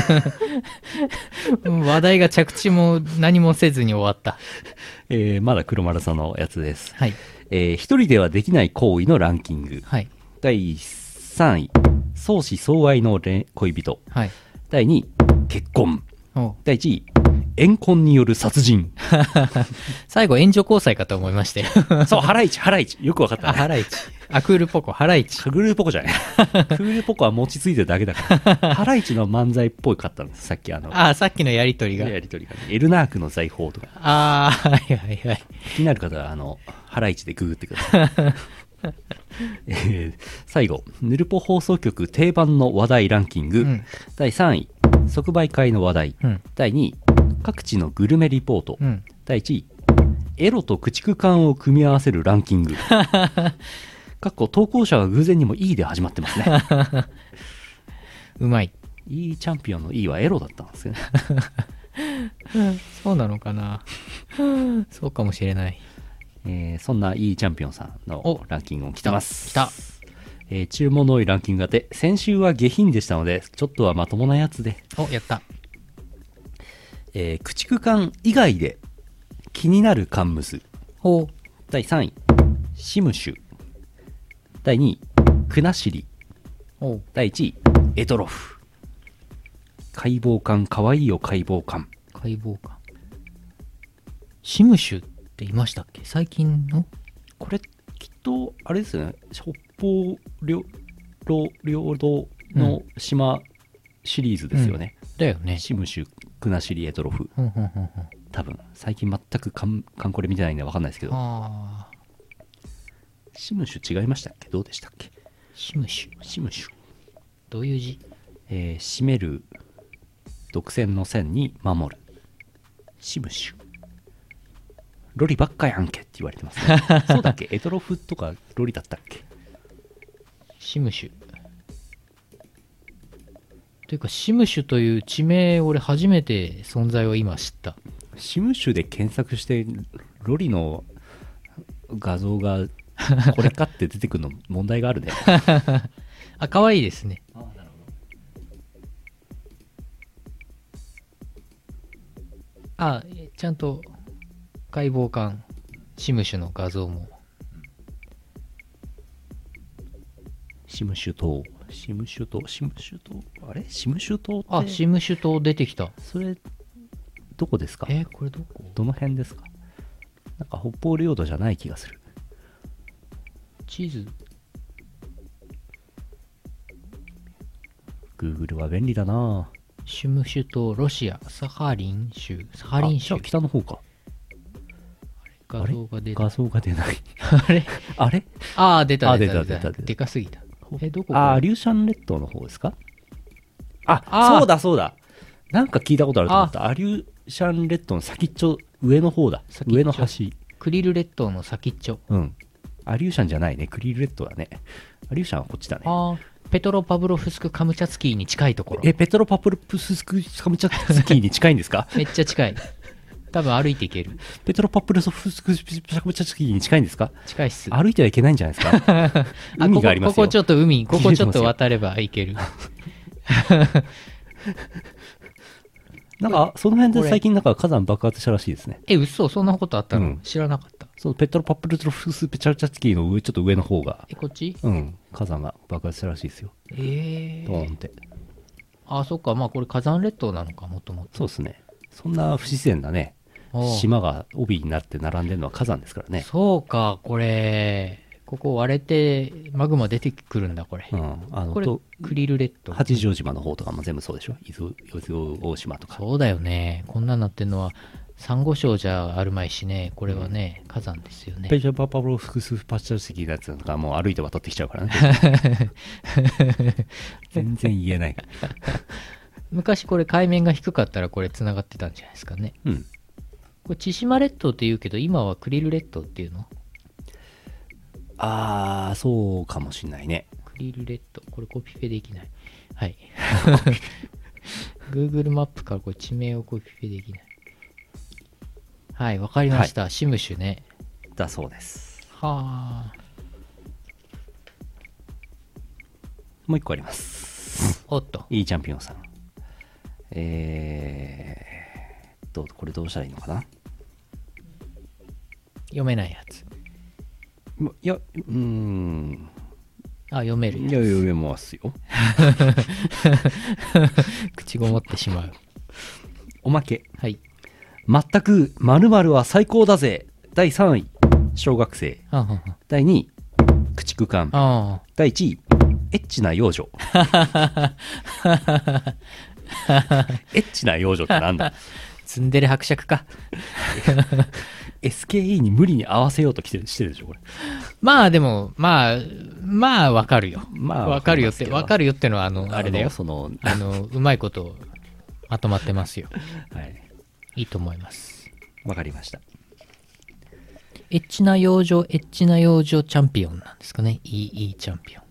うん話題が着地も何もせずに終わった。 えーまだ黒丸さんのやつです。 はい。 えー一人ではできない行為のランキング。 はい。 だいさんい、相思相愛の恋恋人。 はい。 だいにい、結婚。 おだいいちい、怨恨による殺人。 最後、援助交際かと思いまして。 そう、ハライチ、ハライチ。よくわかったあ、 ね。 ハライチ。あ、クールポコ、ハライチ。 クールポコじゃない。クールポコは持ちついてるだけだから。ハライチの漫才っぽいかったんです。さっきあの、 あ、さっきのやりとりが。 やりとりがね。エルナークの財宝とか。 あー、はいはいはい。 気になる方は、あの、ハライチでググってください。えー最後、ヌルポ放送局定番の話題ランキング。 うんだいさんい、即売会の話題。 うん。 だいにい、各地のグルメリポート。 うん。 だいいちい、エロと駆逐艦を組み合わせるランキング。かっこ投稿者は偶然にも E で始まってますね。 うまい。 E チャンピオンの E はエロだったんですよね。 そうなのかな。そうかもしれない。 えーそんな E チャンピオンさんのおランキングも来てます。 来た。 えー注文の多いランキングがて、先週は下品でしたので、ちょっとはまともなやつで、 お、やった。 えー駆逐艦以外で気になるカンムス。 ほう。 だいさんい、シムシュ。だいにい、クナシリ。 おう。 だいいちい、エトロフ。解剖艦、かわいいよ解剖艦。 解剖官。シムシュっていましたっけ最近のこれ、きっと、あれですよね、北方領領土の島シリーズですよね。 だよね。 シムシュ、クナシリ、エトロフ。 ほんほんほんほん。 多分、最近全くカンカンコレ見てないんで分かんないですけど、 ああ。 シムシュ違いましたっけどうでしたっけシムシュ。 シムシュ。 どういう字えー、締める独占の線に守る。シムシュ。ロリばっかやんけって言われてますね。そうだっけエトロフとかロリだったっけシムシュ。というか、シムシュという地名、俺初めて存在を今知った。 シムシュで検索してロリの画像がこれかって出てくるの問題があるね。 あ、可愛いですね。あ、ちゃんと解剖官、シムシュの画像も。 シムシュ島、シムシュ島、シムシュ島、あれシムシュ島ってあ、シムシュ島出てきた。 それどこですか？ えーこれどこどの辺ですか？なんか北方領土じゃない気がする。 地図。 Google は便利だな。 シムシュ島、ロシア、サハリン州、サハリン州あじゃあ。北の方か。 画像が出た。 画像が出ない。 あれあれあー、出たあ出た出た出た出たでかすぎた。え、どこあー、 これリューシャン列島の方ですか？あ、 あーそうだそうだ。なんか聞いたことあると思った。アリューシャン列島の先っちょ、上の方だ。 先っちょ上の端。 クリル列島の先っちょ。 うん。アリューシャンじゃないね。クリル列島だね。アリューシャンはこっちだね。 あー、ペトロパブロフスクカムチャツキーに近いところ。 え、ペトロパプルプススクカムチャツキーに近いんですか？ めっちゃ近い。多分歩いていける。 ペトロパプルスクスクカムチャツキーに近いんですか？ 近いっす。 歩いてはいけないんじゃないですか？ あ海がありますよ。 ここここちょっと海、ここちょっと渡れば行ける。 なんか、その辺これで最近なんか火山爆発したらしいですね。 え、嘘そんなことあったの、 うん知らなかった。 そのペトロパプルスペチャルチャツキーの上、ちょっと上の方が、 え、こっちうん、火山が爆発したらしいですよ。 えー。 ドーンって。 あ、そっか。まあこれ火山列島なのか、もともと。 そうですね。そんな不自然なね、 おう島が帯になって並んでるのは火山ですからね。 そうか、これ。ここ割れてマグマ出てくるんだ、これ。 うん。あの、 これと、 クリル列島。 八丈島の方とかも全部そうでしょ？伊豆、伊豆大島とか。 そうだよね。こんなになってんのは、サンゴ礁じゃあるまいしね。これはね、火山ですよね。 ペチャパパロフスパチャルチキーのやつなんかもう歩いて渡ってきちゃうからね。全然言えない。 昔これ海面が低かったらこれ繋がってたんじゃないですかね。 うん。 これ千島列島って言うけど今はクリル列島っていうの？ あー、そうかもしんないね。 クリル列島、これコピペできない。はい。Google マップからこれ地名をコピペできない。はい、わかりました。シムシュね。 だそうです。 はあ。 もう一個あります。 おっと。 いいチャンピオンさん。えーと、これどうしたらいいのかな。 読めないやつ。 いや、うーん。 あ、読めるやつ。 いや、読めますよ。 口ごもってしまう。 おまけ。 はい。 全く〇〇は最高だぜ。だいさんい、小学生。 はんはんはん。 だいにい、駆逐艦。 あだいいちい、エッチな幼女。エッチな幼女ってなんだ。 ツンデレ伯爵か。 エスケーイー に無理に合わせようときてるしてるでしょこれ。 まあでも、まあ、まあわかるよ。 まあわかるよって、 わかりますけどわかるよってのは、あの、あれだよ。 その、 あの、うまいことまとまってますよ。 はい。 いいと思います。 わかりました。 エッチな養生、エッチな養生チャンピオンなんですかね。いい、いいチャンピオン。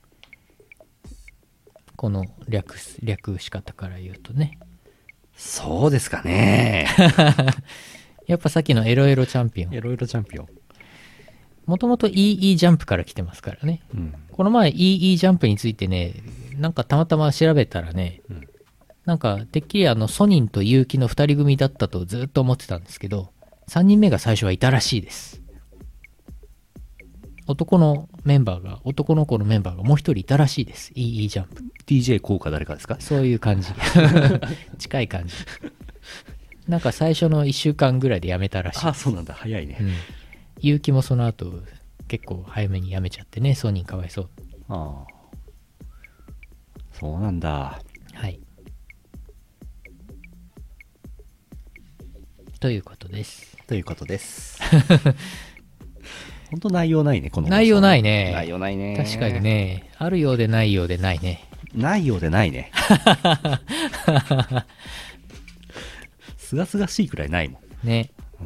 この略す、略し方から言うとね。 そうですかね。 やっぱさっきのエロエロチャンピオン。 いろいろチャンピオン。 もともと イーイー ジャンプから来てますからね。 うん。 この前 イーイー ジャンプについてね、なんかたまたま調べたらね、 うんなんかてっきりあのソニンと結城の二人組だったとずっと思ってたんですけど、三人目が最初はいたらしいです。男のメンバーが、男の子のメンバーがもう一人いたらしいです。イーイー ジャンプ。 ディージェー 効果誰かですか。 そういう感じ。近い感じ。なんか最初のいっしゅうかんぐらいで辞めたらしい。 あ、そうなんだ。早いね。 うん。結城もその後結構早めに辞めちゃってね、ソニンかわいそう。 ああ。そうなんだ。 はい。ということです。 ということです。本当内容ないね、この。 内容ないね。 内容ないね。 確かにね。あるようでないようでないね。 ないようでないね。すがすがしいくらいないもん。 ね。 うん、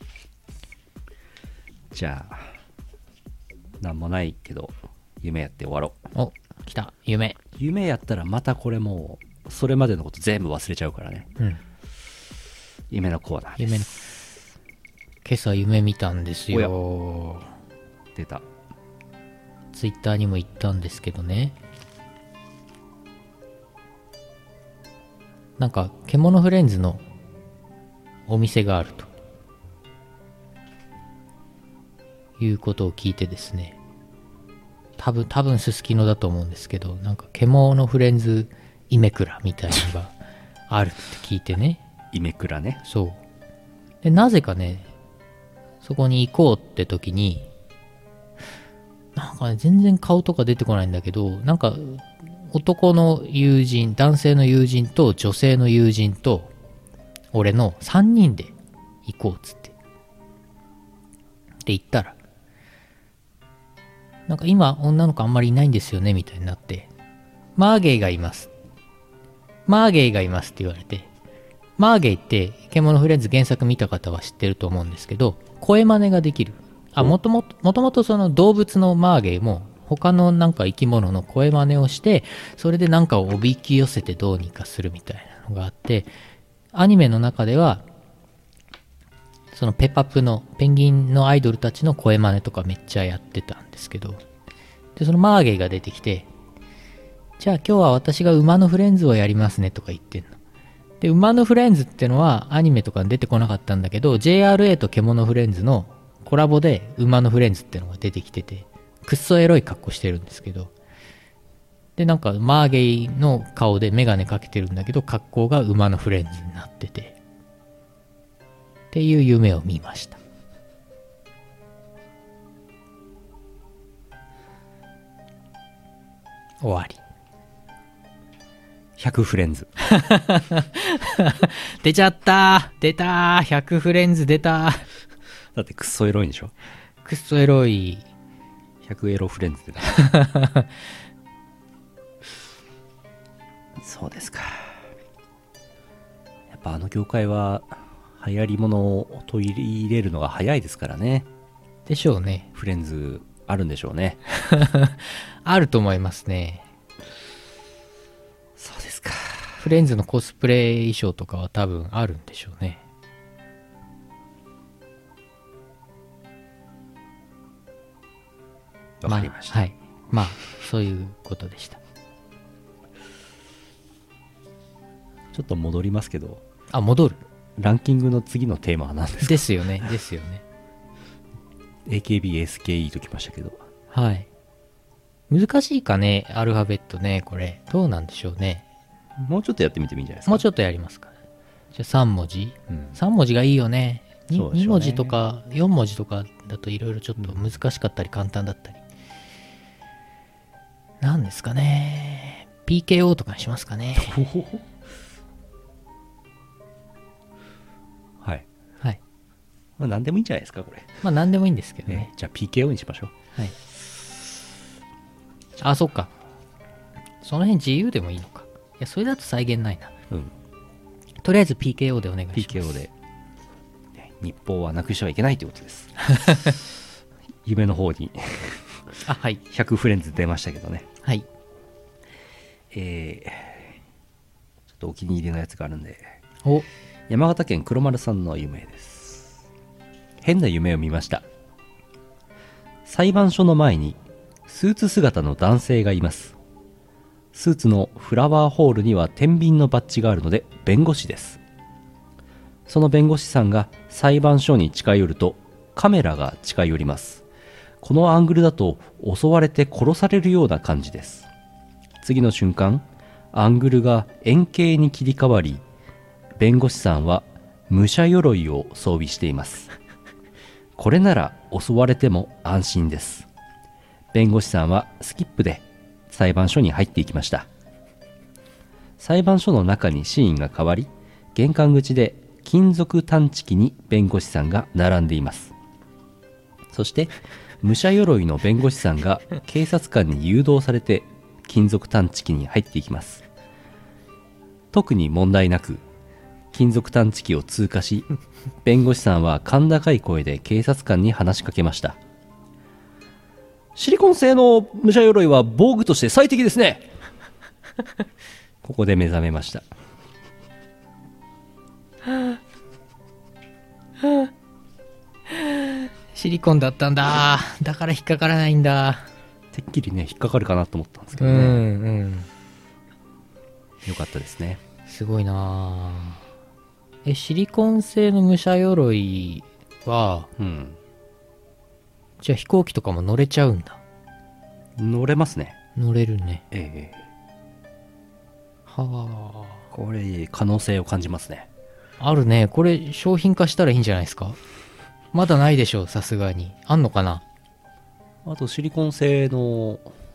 じゃあ、なんもないけど、夢やって終わろう。 お、来た。夢。 夢やったらまたこれもう、それまでのこと全部忘れちゃうからね。 うん。 夢のコーナーです。 夢の。今朝夢見たんですよ。 出た。 ツイッターにも言ったんですけどね。なんか、獣フレンズのお店があるということを聞いてですね。多分、多分すすきのだと思うんですけど、なんか、獣フレンズイメクラみたいなのがあるって聞いてね。 イメクラね。 そう。で、なぜかね、そこに行こうって時に、なんかね、全然顔とか出てこないんだけど、なんか、男の友人、男性の友人と女性の友人と、俺のさんにんで行こうっつって。で、行ったら、なんか今女の子あんまりいないんですよね、みたいになって、マーゲイがいます。マーゲイがいますって言われて、マーゲイって、獣フレンズ原作見た方は知ってると思うんですけど、声真似ができる。あ、もともと、もともとその動物のマーゲイも、他のなんか生き物の声真似をして、それでなんかをおびき寄せてどうにかするみたいなのがあって、アニメの中では、そのペッパップのペンギンのアイドルたちの声真似とかめっちゃやってたんですけど、で、そのマーゲイが出てきて、じゃあ今日は私が馬のフレンズをやりますねとか言ってんの。で、馬のフレンズってのはアニメとかに出てこなかったんだけど、ジェイアールエー と獣フレンズのコラボで馬のフレンズってのが出てきてて、くっそエロい格好してるんですけど、で、なんかマーゲイの顔でメガネかけてるんだけど、格好が馬のフレンズになってて、っていう夢を見ました。終わり。 ひゃくフレンズ。 出ちゃったー出たー !ひゃく フレンズ出たーだってクソエロいんでしょ。 くっそエロい。 ひゃくエロフレンズ出た。そうですか。やっぱあの業界は流行り物を取り入れるのが早いですからね。 でしょうね。 フレンズあるんでしょうね。 あると思いますね。 そうですか。 フレンズのコスプレ衣装とかは多分あるんでしょうね。 わかりました。 あ、はい。まあ、そういうことでした。 ちょっと戻りますけど、 あ、戻る。 ランキングの次のテーマは何ですか？ ですよね。ですよね。 エーケービー、エスケーイー ときましたけど。 はい。難しいかね、アルファベットね、これ。どうなんでしょうね。 もうちょっとやってみてもいいんじゃないですか。 もうちょっとやりますか。じゃあさん文字、 うん、 さん文字がいいよね。に, そうでしょうねに文字とかよん文字とかだといろいろちょっと難しかったり簡単だったり。なんですかね。ピーケーオー とかにしますかね。 はい。 はい。 まあ何でもいいんじゃないですか、これ。 まあ何でもいいんですけどね。 ねじゃあ ピーケーオー にしましょう。 はい。あ、そっか。その辺自由でもいいのか。いや、それだと再現ないな。 うん。 とりあえず ピーケーオー でお願いします。 ピーケーオー で、ね、日報はなくしてはいけないということです。夢の方にあ、はい。 ひゃくフレンズ出ましたけどね。 はい。 えー、ちょっとお気に入りのやつがあるんで。 お、 山形県黒丸さんの夢です。変な夢を見ました。裁判所の前にスーツ姿の男性がいます。スーツのフラワーホールには天秤のバッジがあるので弁護士です。その弁護士さんが裁判所に近寄るとカメラが近寄ります。このアングルだと襲われて殺されるような感じです。次の瞬間、アングルが円形に切り替わり、弁護士さんは武者鎧を装備しています。これなら襲われても安心です。弁護士さんはスキップで裁判所に入っていきました。裁判所の中にシーンが変わり、玄関口で金属探知機に弁護士さんが並んでいます。そして武者鎧の弁護士さんが警察官に誘導されて金属探知機に入っていきます。特に問題なく金属探知機を通過し、弁護士さんは甲高い声で警察官に話しかけました。シリコン製の武者鎧は防具として最適ですね。ここで目覚めました。 シリコンだったんだ。だから引っかからないんだ。 てっきりね引っかかるかなと思ったんですけうんどね、 うん。 よかったですね。 すごいなぁ。え、シリコン製の武者鎧は、 うんじゃあ飛行機とかも乗れちゃうんだ。 乗れますね。 乗れるね。 ええはこれ可能性を感じますね。 あ。あるね。これ商品化したらいいんじゃないですか。まだないでしょう、さすがに。あんのかな。 あとシリコン製の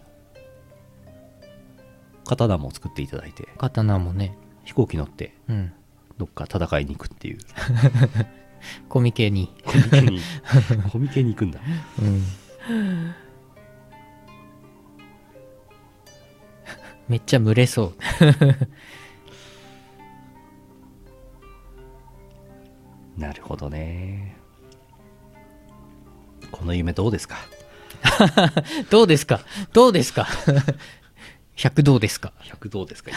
刀も作っていただいて刀もね。 飛行機乗ってうん。 どっか戦いに行くっていう。 コミケに。 コミケにコミケに行くんだ。 うん。めっちゃ群れそう。 なるほどね。この夢どうですか。 どうですかどうですかひゃくどうですか。 ひゃくどうですか。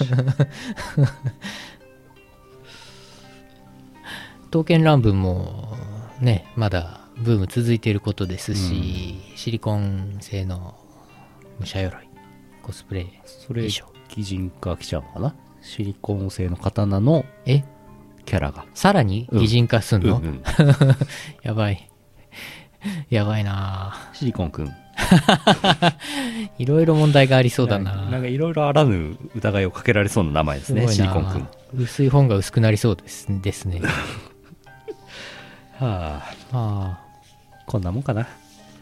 刀剣乱舞もね、まだブーム続いていることですし、うん、シリコン製の武者鎧、コスプレそれ衣装、 擬人化来ちゃうのかな。シリコン製の刀のえキャラがさらに擬人化すんの、 うんうんうん、 やばいやばいなシリコンくんいろいろ問題がありそうだな。 なんかいろいろあらぬ疑いをかけられそうな名前ですね。シリコンくん。 薄い本が薄くなりそうですですね。 はあ、 はあ、 こんなもんかな。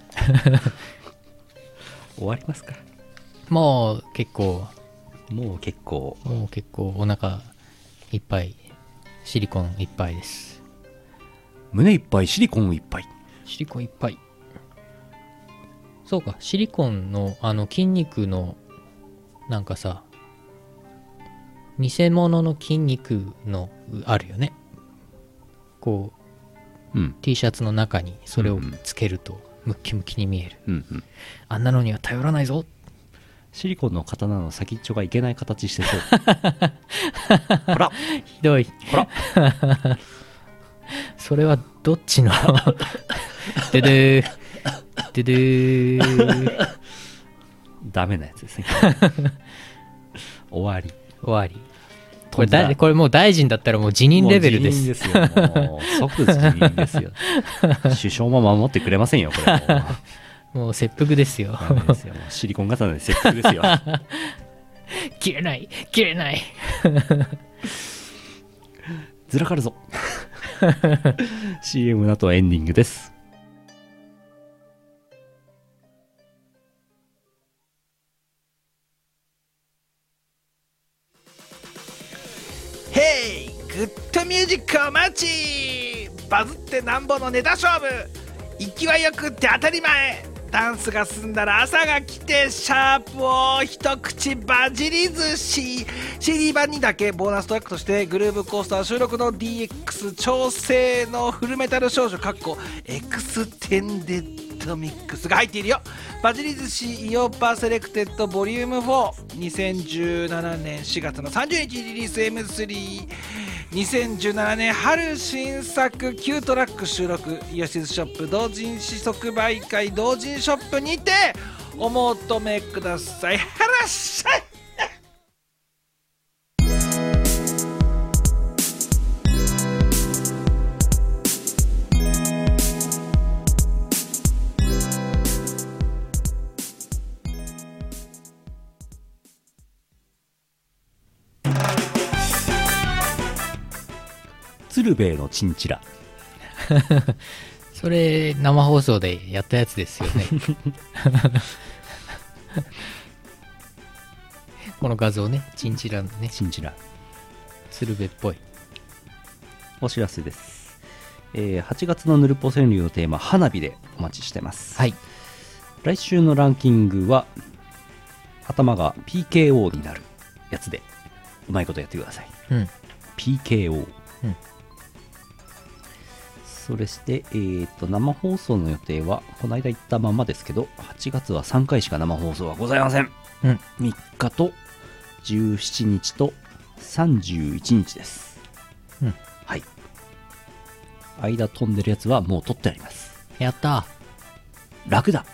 終わりますか。 もう結構もう結構もう結構お腹いっぱい、シリコンいっぱいです。 胸いっぱいシリコンいっぱい。 シリコンいっぱい。そうか、シリコンのあの筋肉のなんかさ、偽物の筋肉のあるよね。 こううん。 T シャツの中にそれをつけるとムッキムキに見える、 うんうん。 あんなのには頼らないぞ。 シリコンの刀の先っちょがいけない形してそう。ほらひどい。 ほらそれはどっちのででーででーダメなやつですね。終わり。 終わり。これだこれもう大臣だったらもう辞任レベルです。 もう辞任ですよ。もう即辞任ですよ。首相も守ってくれませんよ、これもう。 もう切腹ですよ。 ダメですよ。もうシリコン刀で切腹ですよ。 切れない切れない。 ずらかるぞ。シーエム の後はエンディングです。 ヘイグッドミュージックお待ち。バズってなんぼのネタ勝負、勢いよくって当たり前。ダンスが済んだら朝が来て、シャープを一口バジリ寿司。 シーディー 版にだけボーナストラックとしてグルーブコースター収録の ディーエックス 調整のフルメタル少女かっこエクステンデッドミックスが入っているよ。バジリ寿司イオパセレクテッドボリュームフォー、にせんじゅうななねんしがつのさんじゅうにちリリース エムスリー、にせんじゅうななねん春新作きゅうトラック収録、イオシスショップ同人誌即売会同人ショップにてお求めください。はらっしゃい。 鶴瓶のチンチラ。 それ生放送でやったやつですよね。この画像ね、チンチラのね、 チンチラ。 鶴瓶っぽい。 お知らせです。えーはちがつのヌルポ川柳のテーマ、花火でお待ちしてます。 はい。 来週のランキングは、頭が ピーケーオー になるやつで、うまいことやってください。 うん。 ピーケーオー。 うんそれして、えー、と生放送の予定はこの間言ったままですけど、はちがつはさんかいしか生放送はございません。 うん。 みっかとじゅうしちにちとさんじゅういちにちです。 うん。 はい。間飛んでるやつはもう取ってあります。 やった楽だ。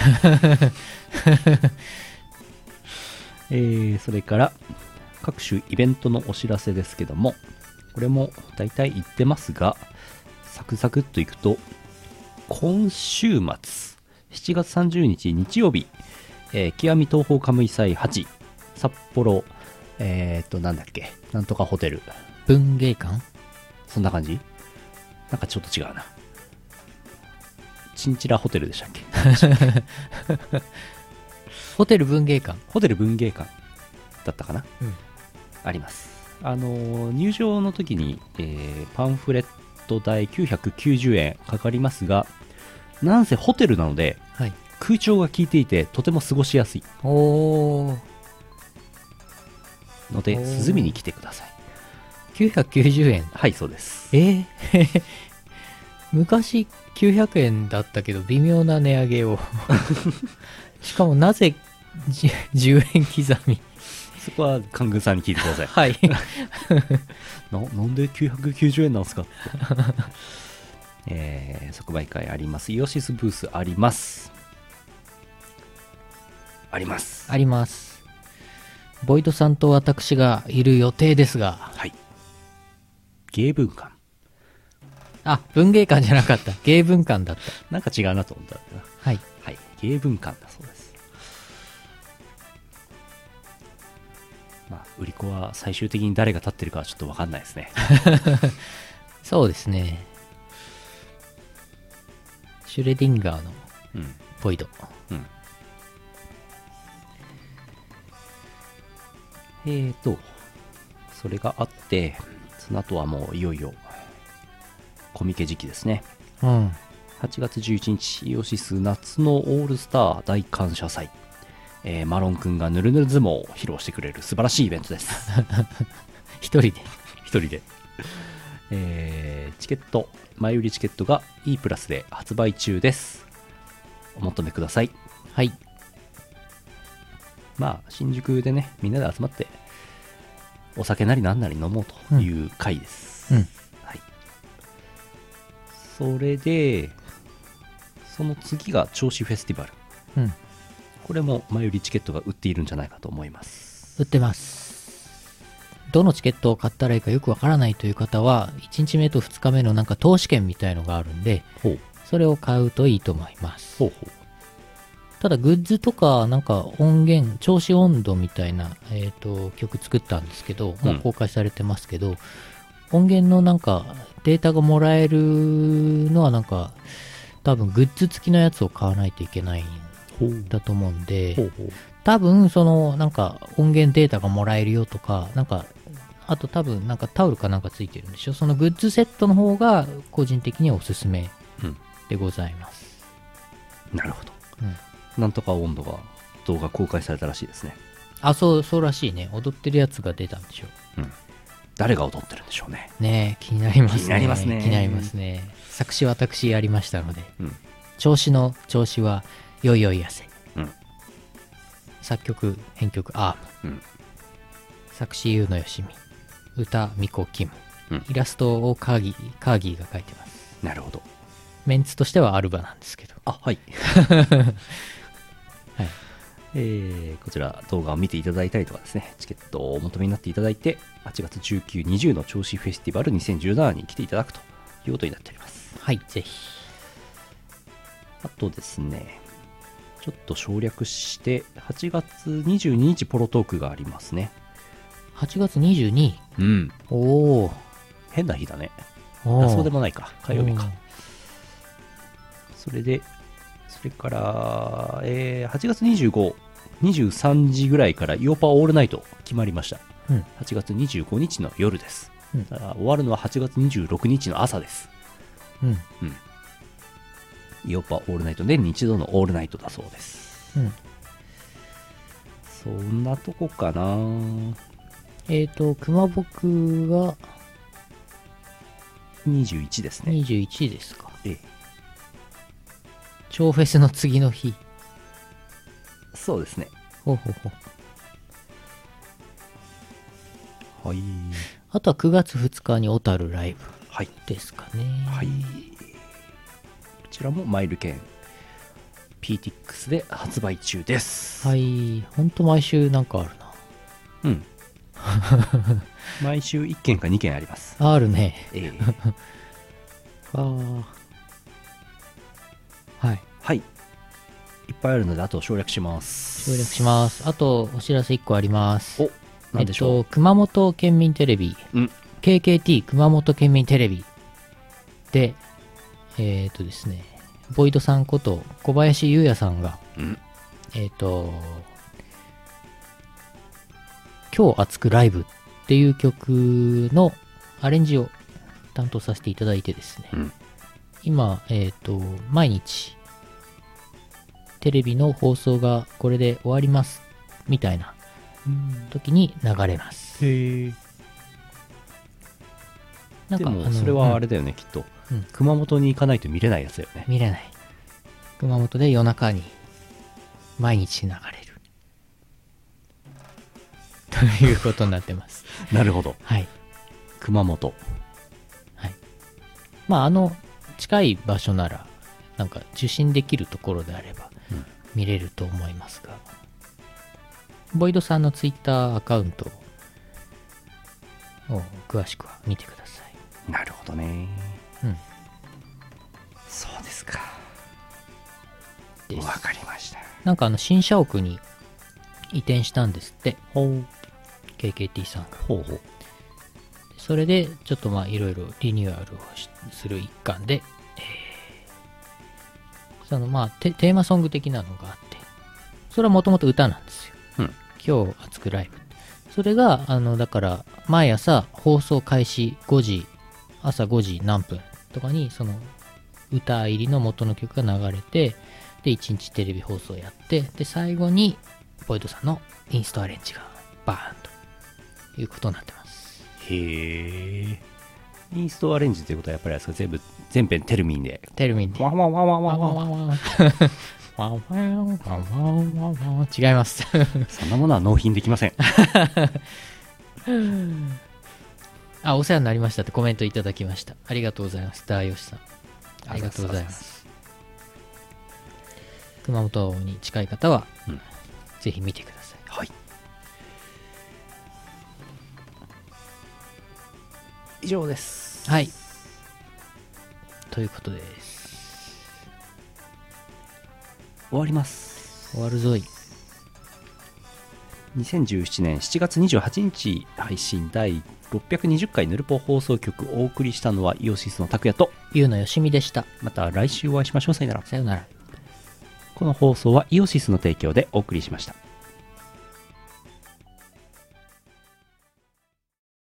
えー、それから各種イベントのお知らせですけども、これも大体言ってますが、サクサクっといくと、今週末しちがつさんじゅうにち日曜日、えー、極み東宝カムイ祭はち札幌、えー、っとなんだっけ、なんとかホテル、 文芸館。 そんな感じ。なんかちょっと違うな。チンチラホテルでしたっけ。 ホテル文芸館。 ホテル文芸館だったかな、 うん、 あります。あのー入場の時に、えーパンフレット代きゅうひゃくきゅうじゅうえんかかりますが、なんせホテルなのではい。 空調が効いていてとても過ごしやすいおー。 のでおー涼みに来てください。 きゅうひゃくきゅうじゅうえん。 はい、そうです。 えー、昔きゅうひゃくえんだったけど微妙な値上げを。しかもなぜじじゅうえん刻み。 そこは官軍さんに聞いてください。 はい。 な, なんできゅうひゃくきゅうじゅうえんなんですかって。えー、即売会あります。イオシスブースあります。あります。 あります。ボイドさんと私がいる予定ですが。 はい。芸文館。 あ、文芸館じゃなかった。芸文館だった。 なんか違うなと思ったんだな。 はい。 はい。芸文館だそうです。まあ、売り子は最終的に誰が立ってるかはちょっと分かんないですね。 そうですね。シュレディンガーのうん。 ボイド。 うん。えーと、それがあって、その後はもういよいよコミケ時期ですね。 うん。 はちがつじゅういちにち、イオシス夏のオールスター大感謝祭。えーマロンくんがぬるぬる相撲を披露してくれる素晴らしいイベントです。 一人で。 一人で。ええーチケット、前売りチケットが E プラスで発売中です。お求めください。 はい。 まあ、新宿でね、みんなで集まって、お酒なりなんなり飲もうという回です。 うん。 はい。それで、その次が銚子フェスティバル。 うん。 これも前売りチケットが売っているんじゃないかと思います。 売ってます。どのチケットを買ったらいいかよくわからないという方は、いちにちめとふつかめのなんか投資券みたいのがあるんで、 ほう。 それを買うといいと思います。 ほうほう。 ただグッズとかなんか音源、調子温度みたいな、えー、と曲作ったんですけど、もう公開されてますけど、音源のなんかデータがもらえるのはなんか多分グッズ付きのやつを買わないといけないんだと思うんで、 ほうほう。 多分そのなんか音源データがもらえるよとか、なんかあと多分なんかタオルかなんかついてるんでしょ。そのグッズセットの方が個人的にはおすすめうん。 でございます。 なるほど。 うんなんとか温度が動画公開されたらしいですね。 あ、そう、そうらしいね。踊ってるやつが出たんでしょうん。誰が踊ってるんでしょうね。 う。ねえ、気になりますね。 気になりますね気になりますね。作詞私やりましたので、 うん。 調子の調子はよいよいやせ。 うん。 作曲、編曲アーム。 うん。 作詞優のよしみ。歌、みこキム。 うんイラストをカーギー、カーギーが描いてます。 なるほど。 メンツとしてはアルバなんですけど。 あ、はい。 はい。 えー、こちら動画を見ていただいたりとかですね、チケットをお求めになっていただいて、はちがつじゅうく、にじゅうの銚子フェスティバルにせんじゅうななに来ていただくということになっております。 はい、ぜひ。 あとですね、ちょっと省略して、はちがつにじゅうににちポロトークがありますね。 はちがつにじゅうににち。 うん。 おー。 変な日だね。 おーあ、そうでもないか。火曜日かおー。 それで、それから、えー、はちがつにじゅうご、にじゅうさんじぐらいからイオパオールナイト決まりました。 うん。 はちがつにじゅうごにちの夜です。 うんだから終わるのははちがつにじゅうろくにちの朝です。 うん。 イオパオールナイトで日度のオールナイトだそうです。 うん。 そんなとこかな。 えっ、ー、と、熊僕がにじゅういちですね。 にじゅういちですか。 ええ、 超フェスの次の日。 そうですね。 ほうほうほう。 はい。 あとはくがつふつかに小樽ライブはい。 ですかね。 はい。こちらもマイル券 ピーティックス で発売中です。 はい。ほんと毎週なんかあるな。 うん。毎週いっけんかにけんあります。 あるね。 ええあーはい。 はい。いっぱいあるので、あと省略します。 省略します。あと、お知らせいっこあります。 お、なんでしょう。 えっと、熊本県民テレビ、 うん。 ケーケーティー 熊本県民テレビで、えっ、とですね、ボイドさんこと小林優也さんが、 うん。 えっ、と、今日熱くライブっていう曲のアレンジを担当させていただいてですね、 うん。 今、えっ、と、毎日、テレビの放送がこれで終わります、みたいな時に流れます。 へえ。でも、 なんかあのそれはあれだよね、きっと。 うん熊本に行かないと見れないやつだよね。 見れない。熊本で夜中に毎日流れる。ということになってます。 なるほど。 はい。 熊本。 はい。まあ、あの、近い場所なら、なんか受信できるところであればうん見れると思いますが、ボイドさんのツイッターアカウントを詳しくは見てください。 なるほどね。 うん。 そうですか。 ですわかりました。 なんかあの、新社屋に移転したんですって。ケーケーティー さんが。 ほうほう。 それで、ちょっとまあ、いろいろリニューアルをしする一環で、えーそのまあテ、テーマソング的なのがあって、それはもともと歌なんですよ。 うん。 今日熱くライブ。それが、あの、だから、毎朝放送開始ごじ、朝ごじ何分とかに、その、歌入りの元の曲が流れて、で、いちにちテレビ放送やって、で、最後に、ボイドさんのインストアレンジがバーンということになってます。 へえ。 インストアレンジということはやっぱりあれですか、全部全編テルミンでテルミンで。 ワンワンワンワンワワンンワンワンワンワン。ワンワンワンワンワンワン。違います。 そんなものは納品できません。 あ、お世話になりましたってコメントいただきました。ありがとうございます。ダーヨシさん。ありがとうございます。熊本に近い方は、 うんぜひ見てください。 はい。以上です。 はい。ということです。 終わります。 終わるぞい。 にせんじゅうななねんしちがつにじゅうはちにち配信だいろっぴゃくにじゅっかいヌルポ放送局、お送りしたのはイオシスの拓也と、 ゆうのよしみでした。 また来週お会いしましょう。さよなら。 さよなら。 この放送はイオシスの提供でお送りしました。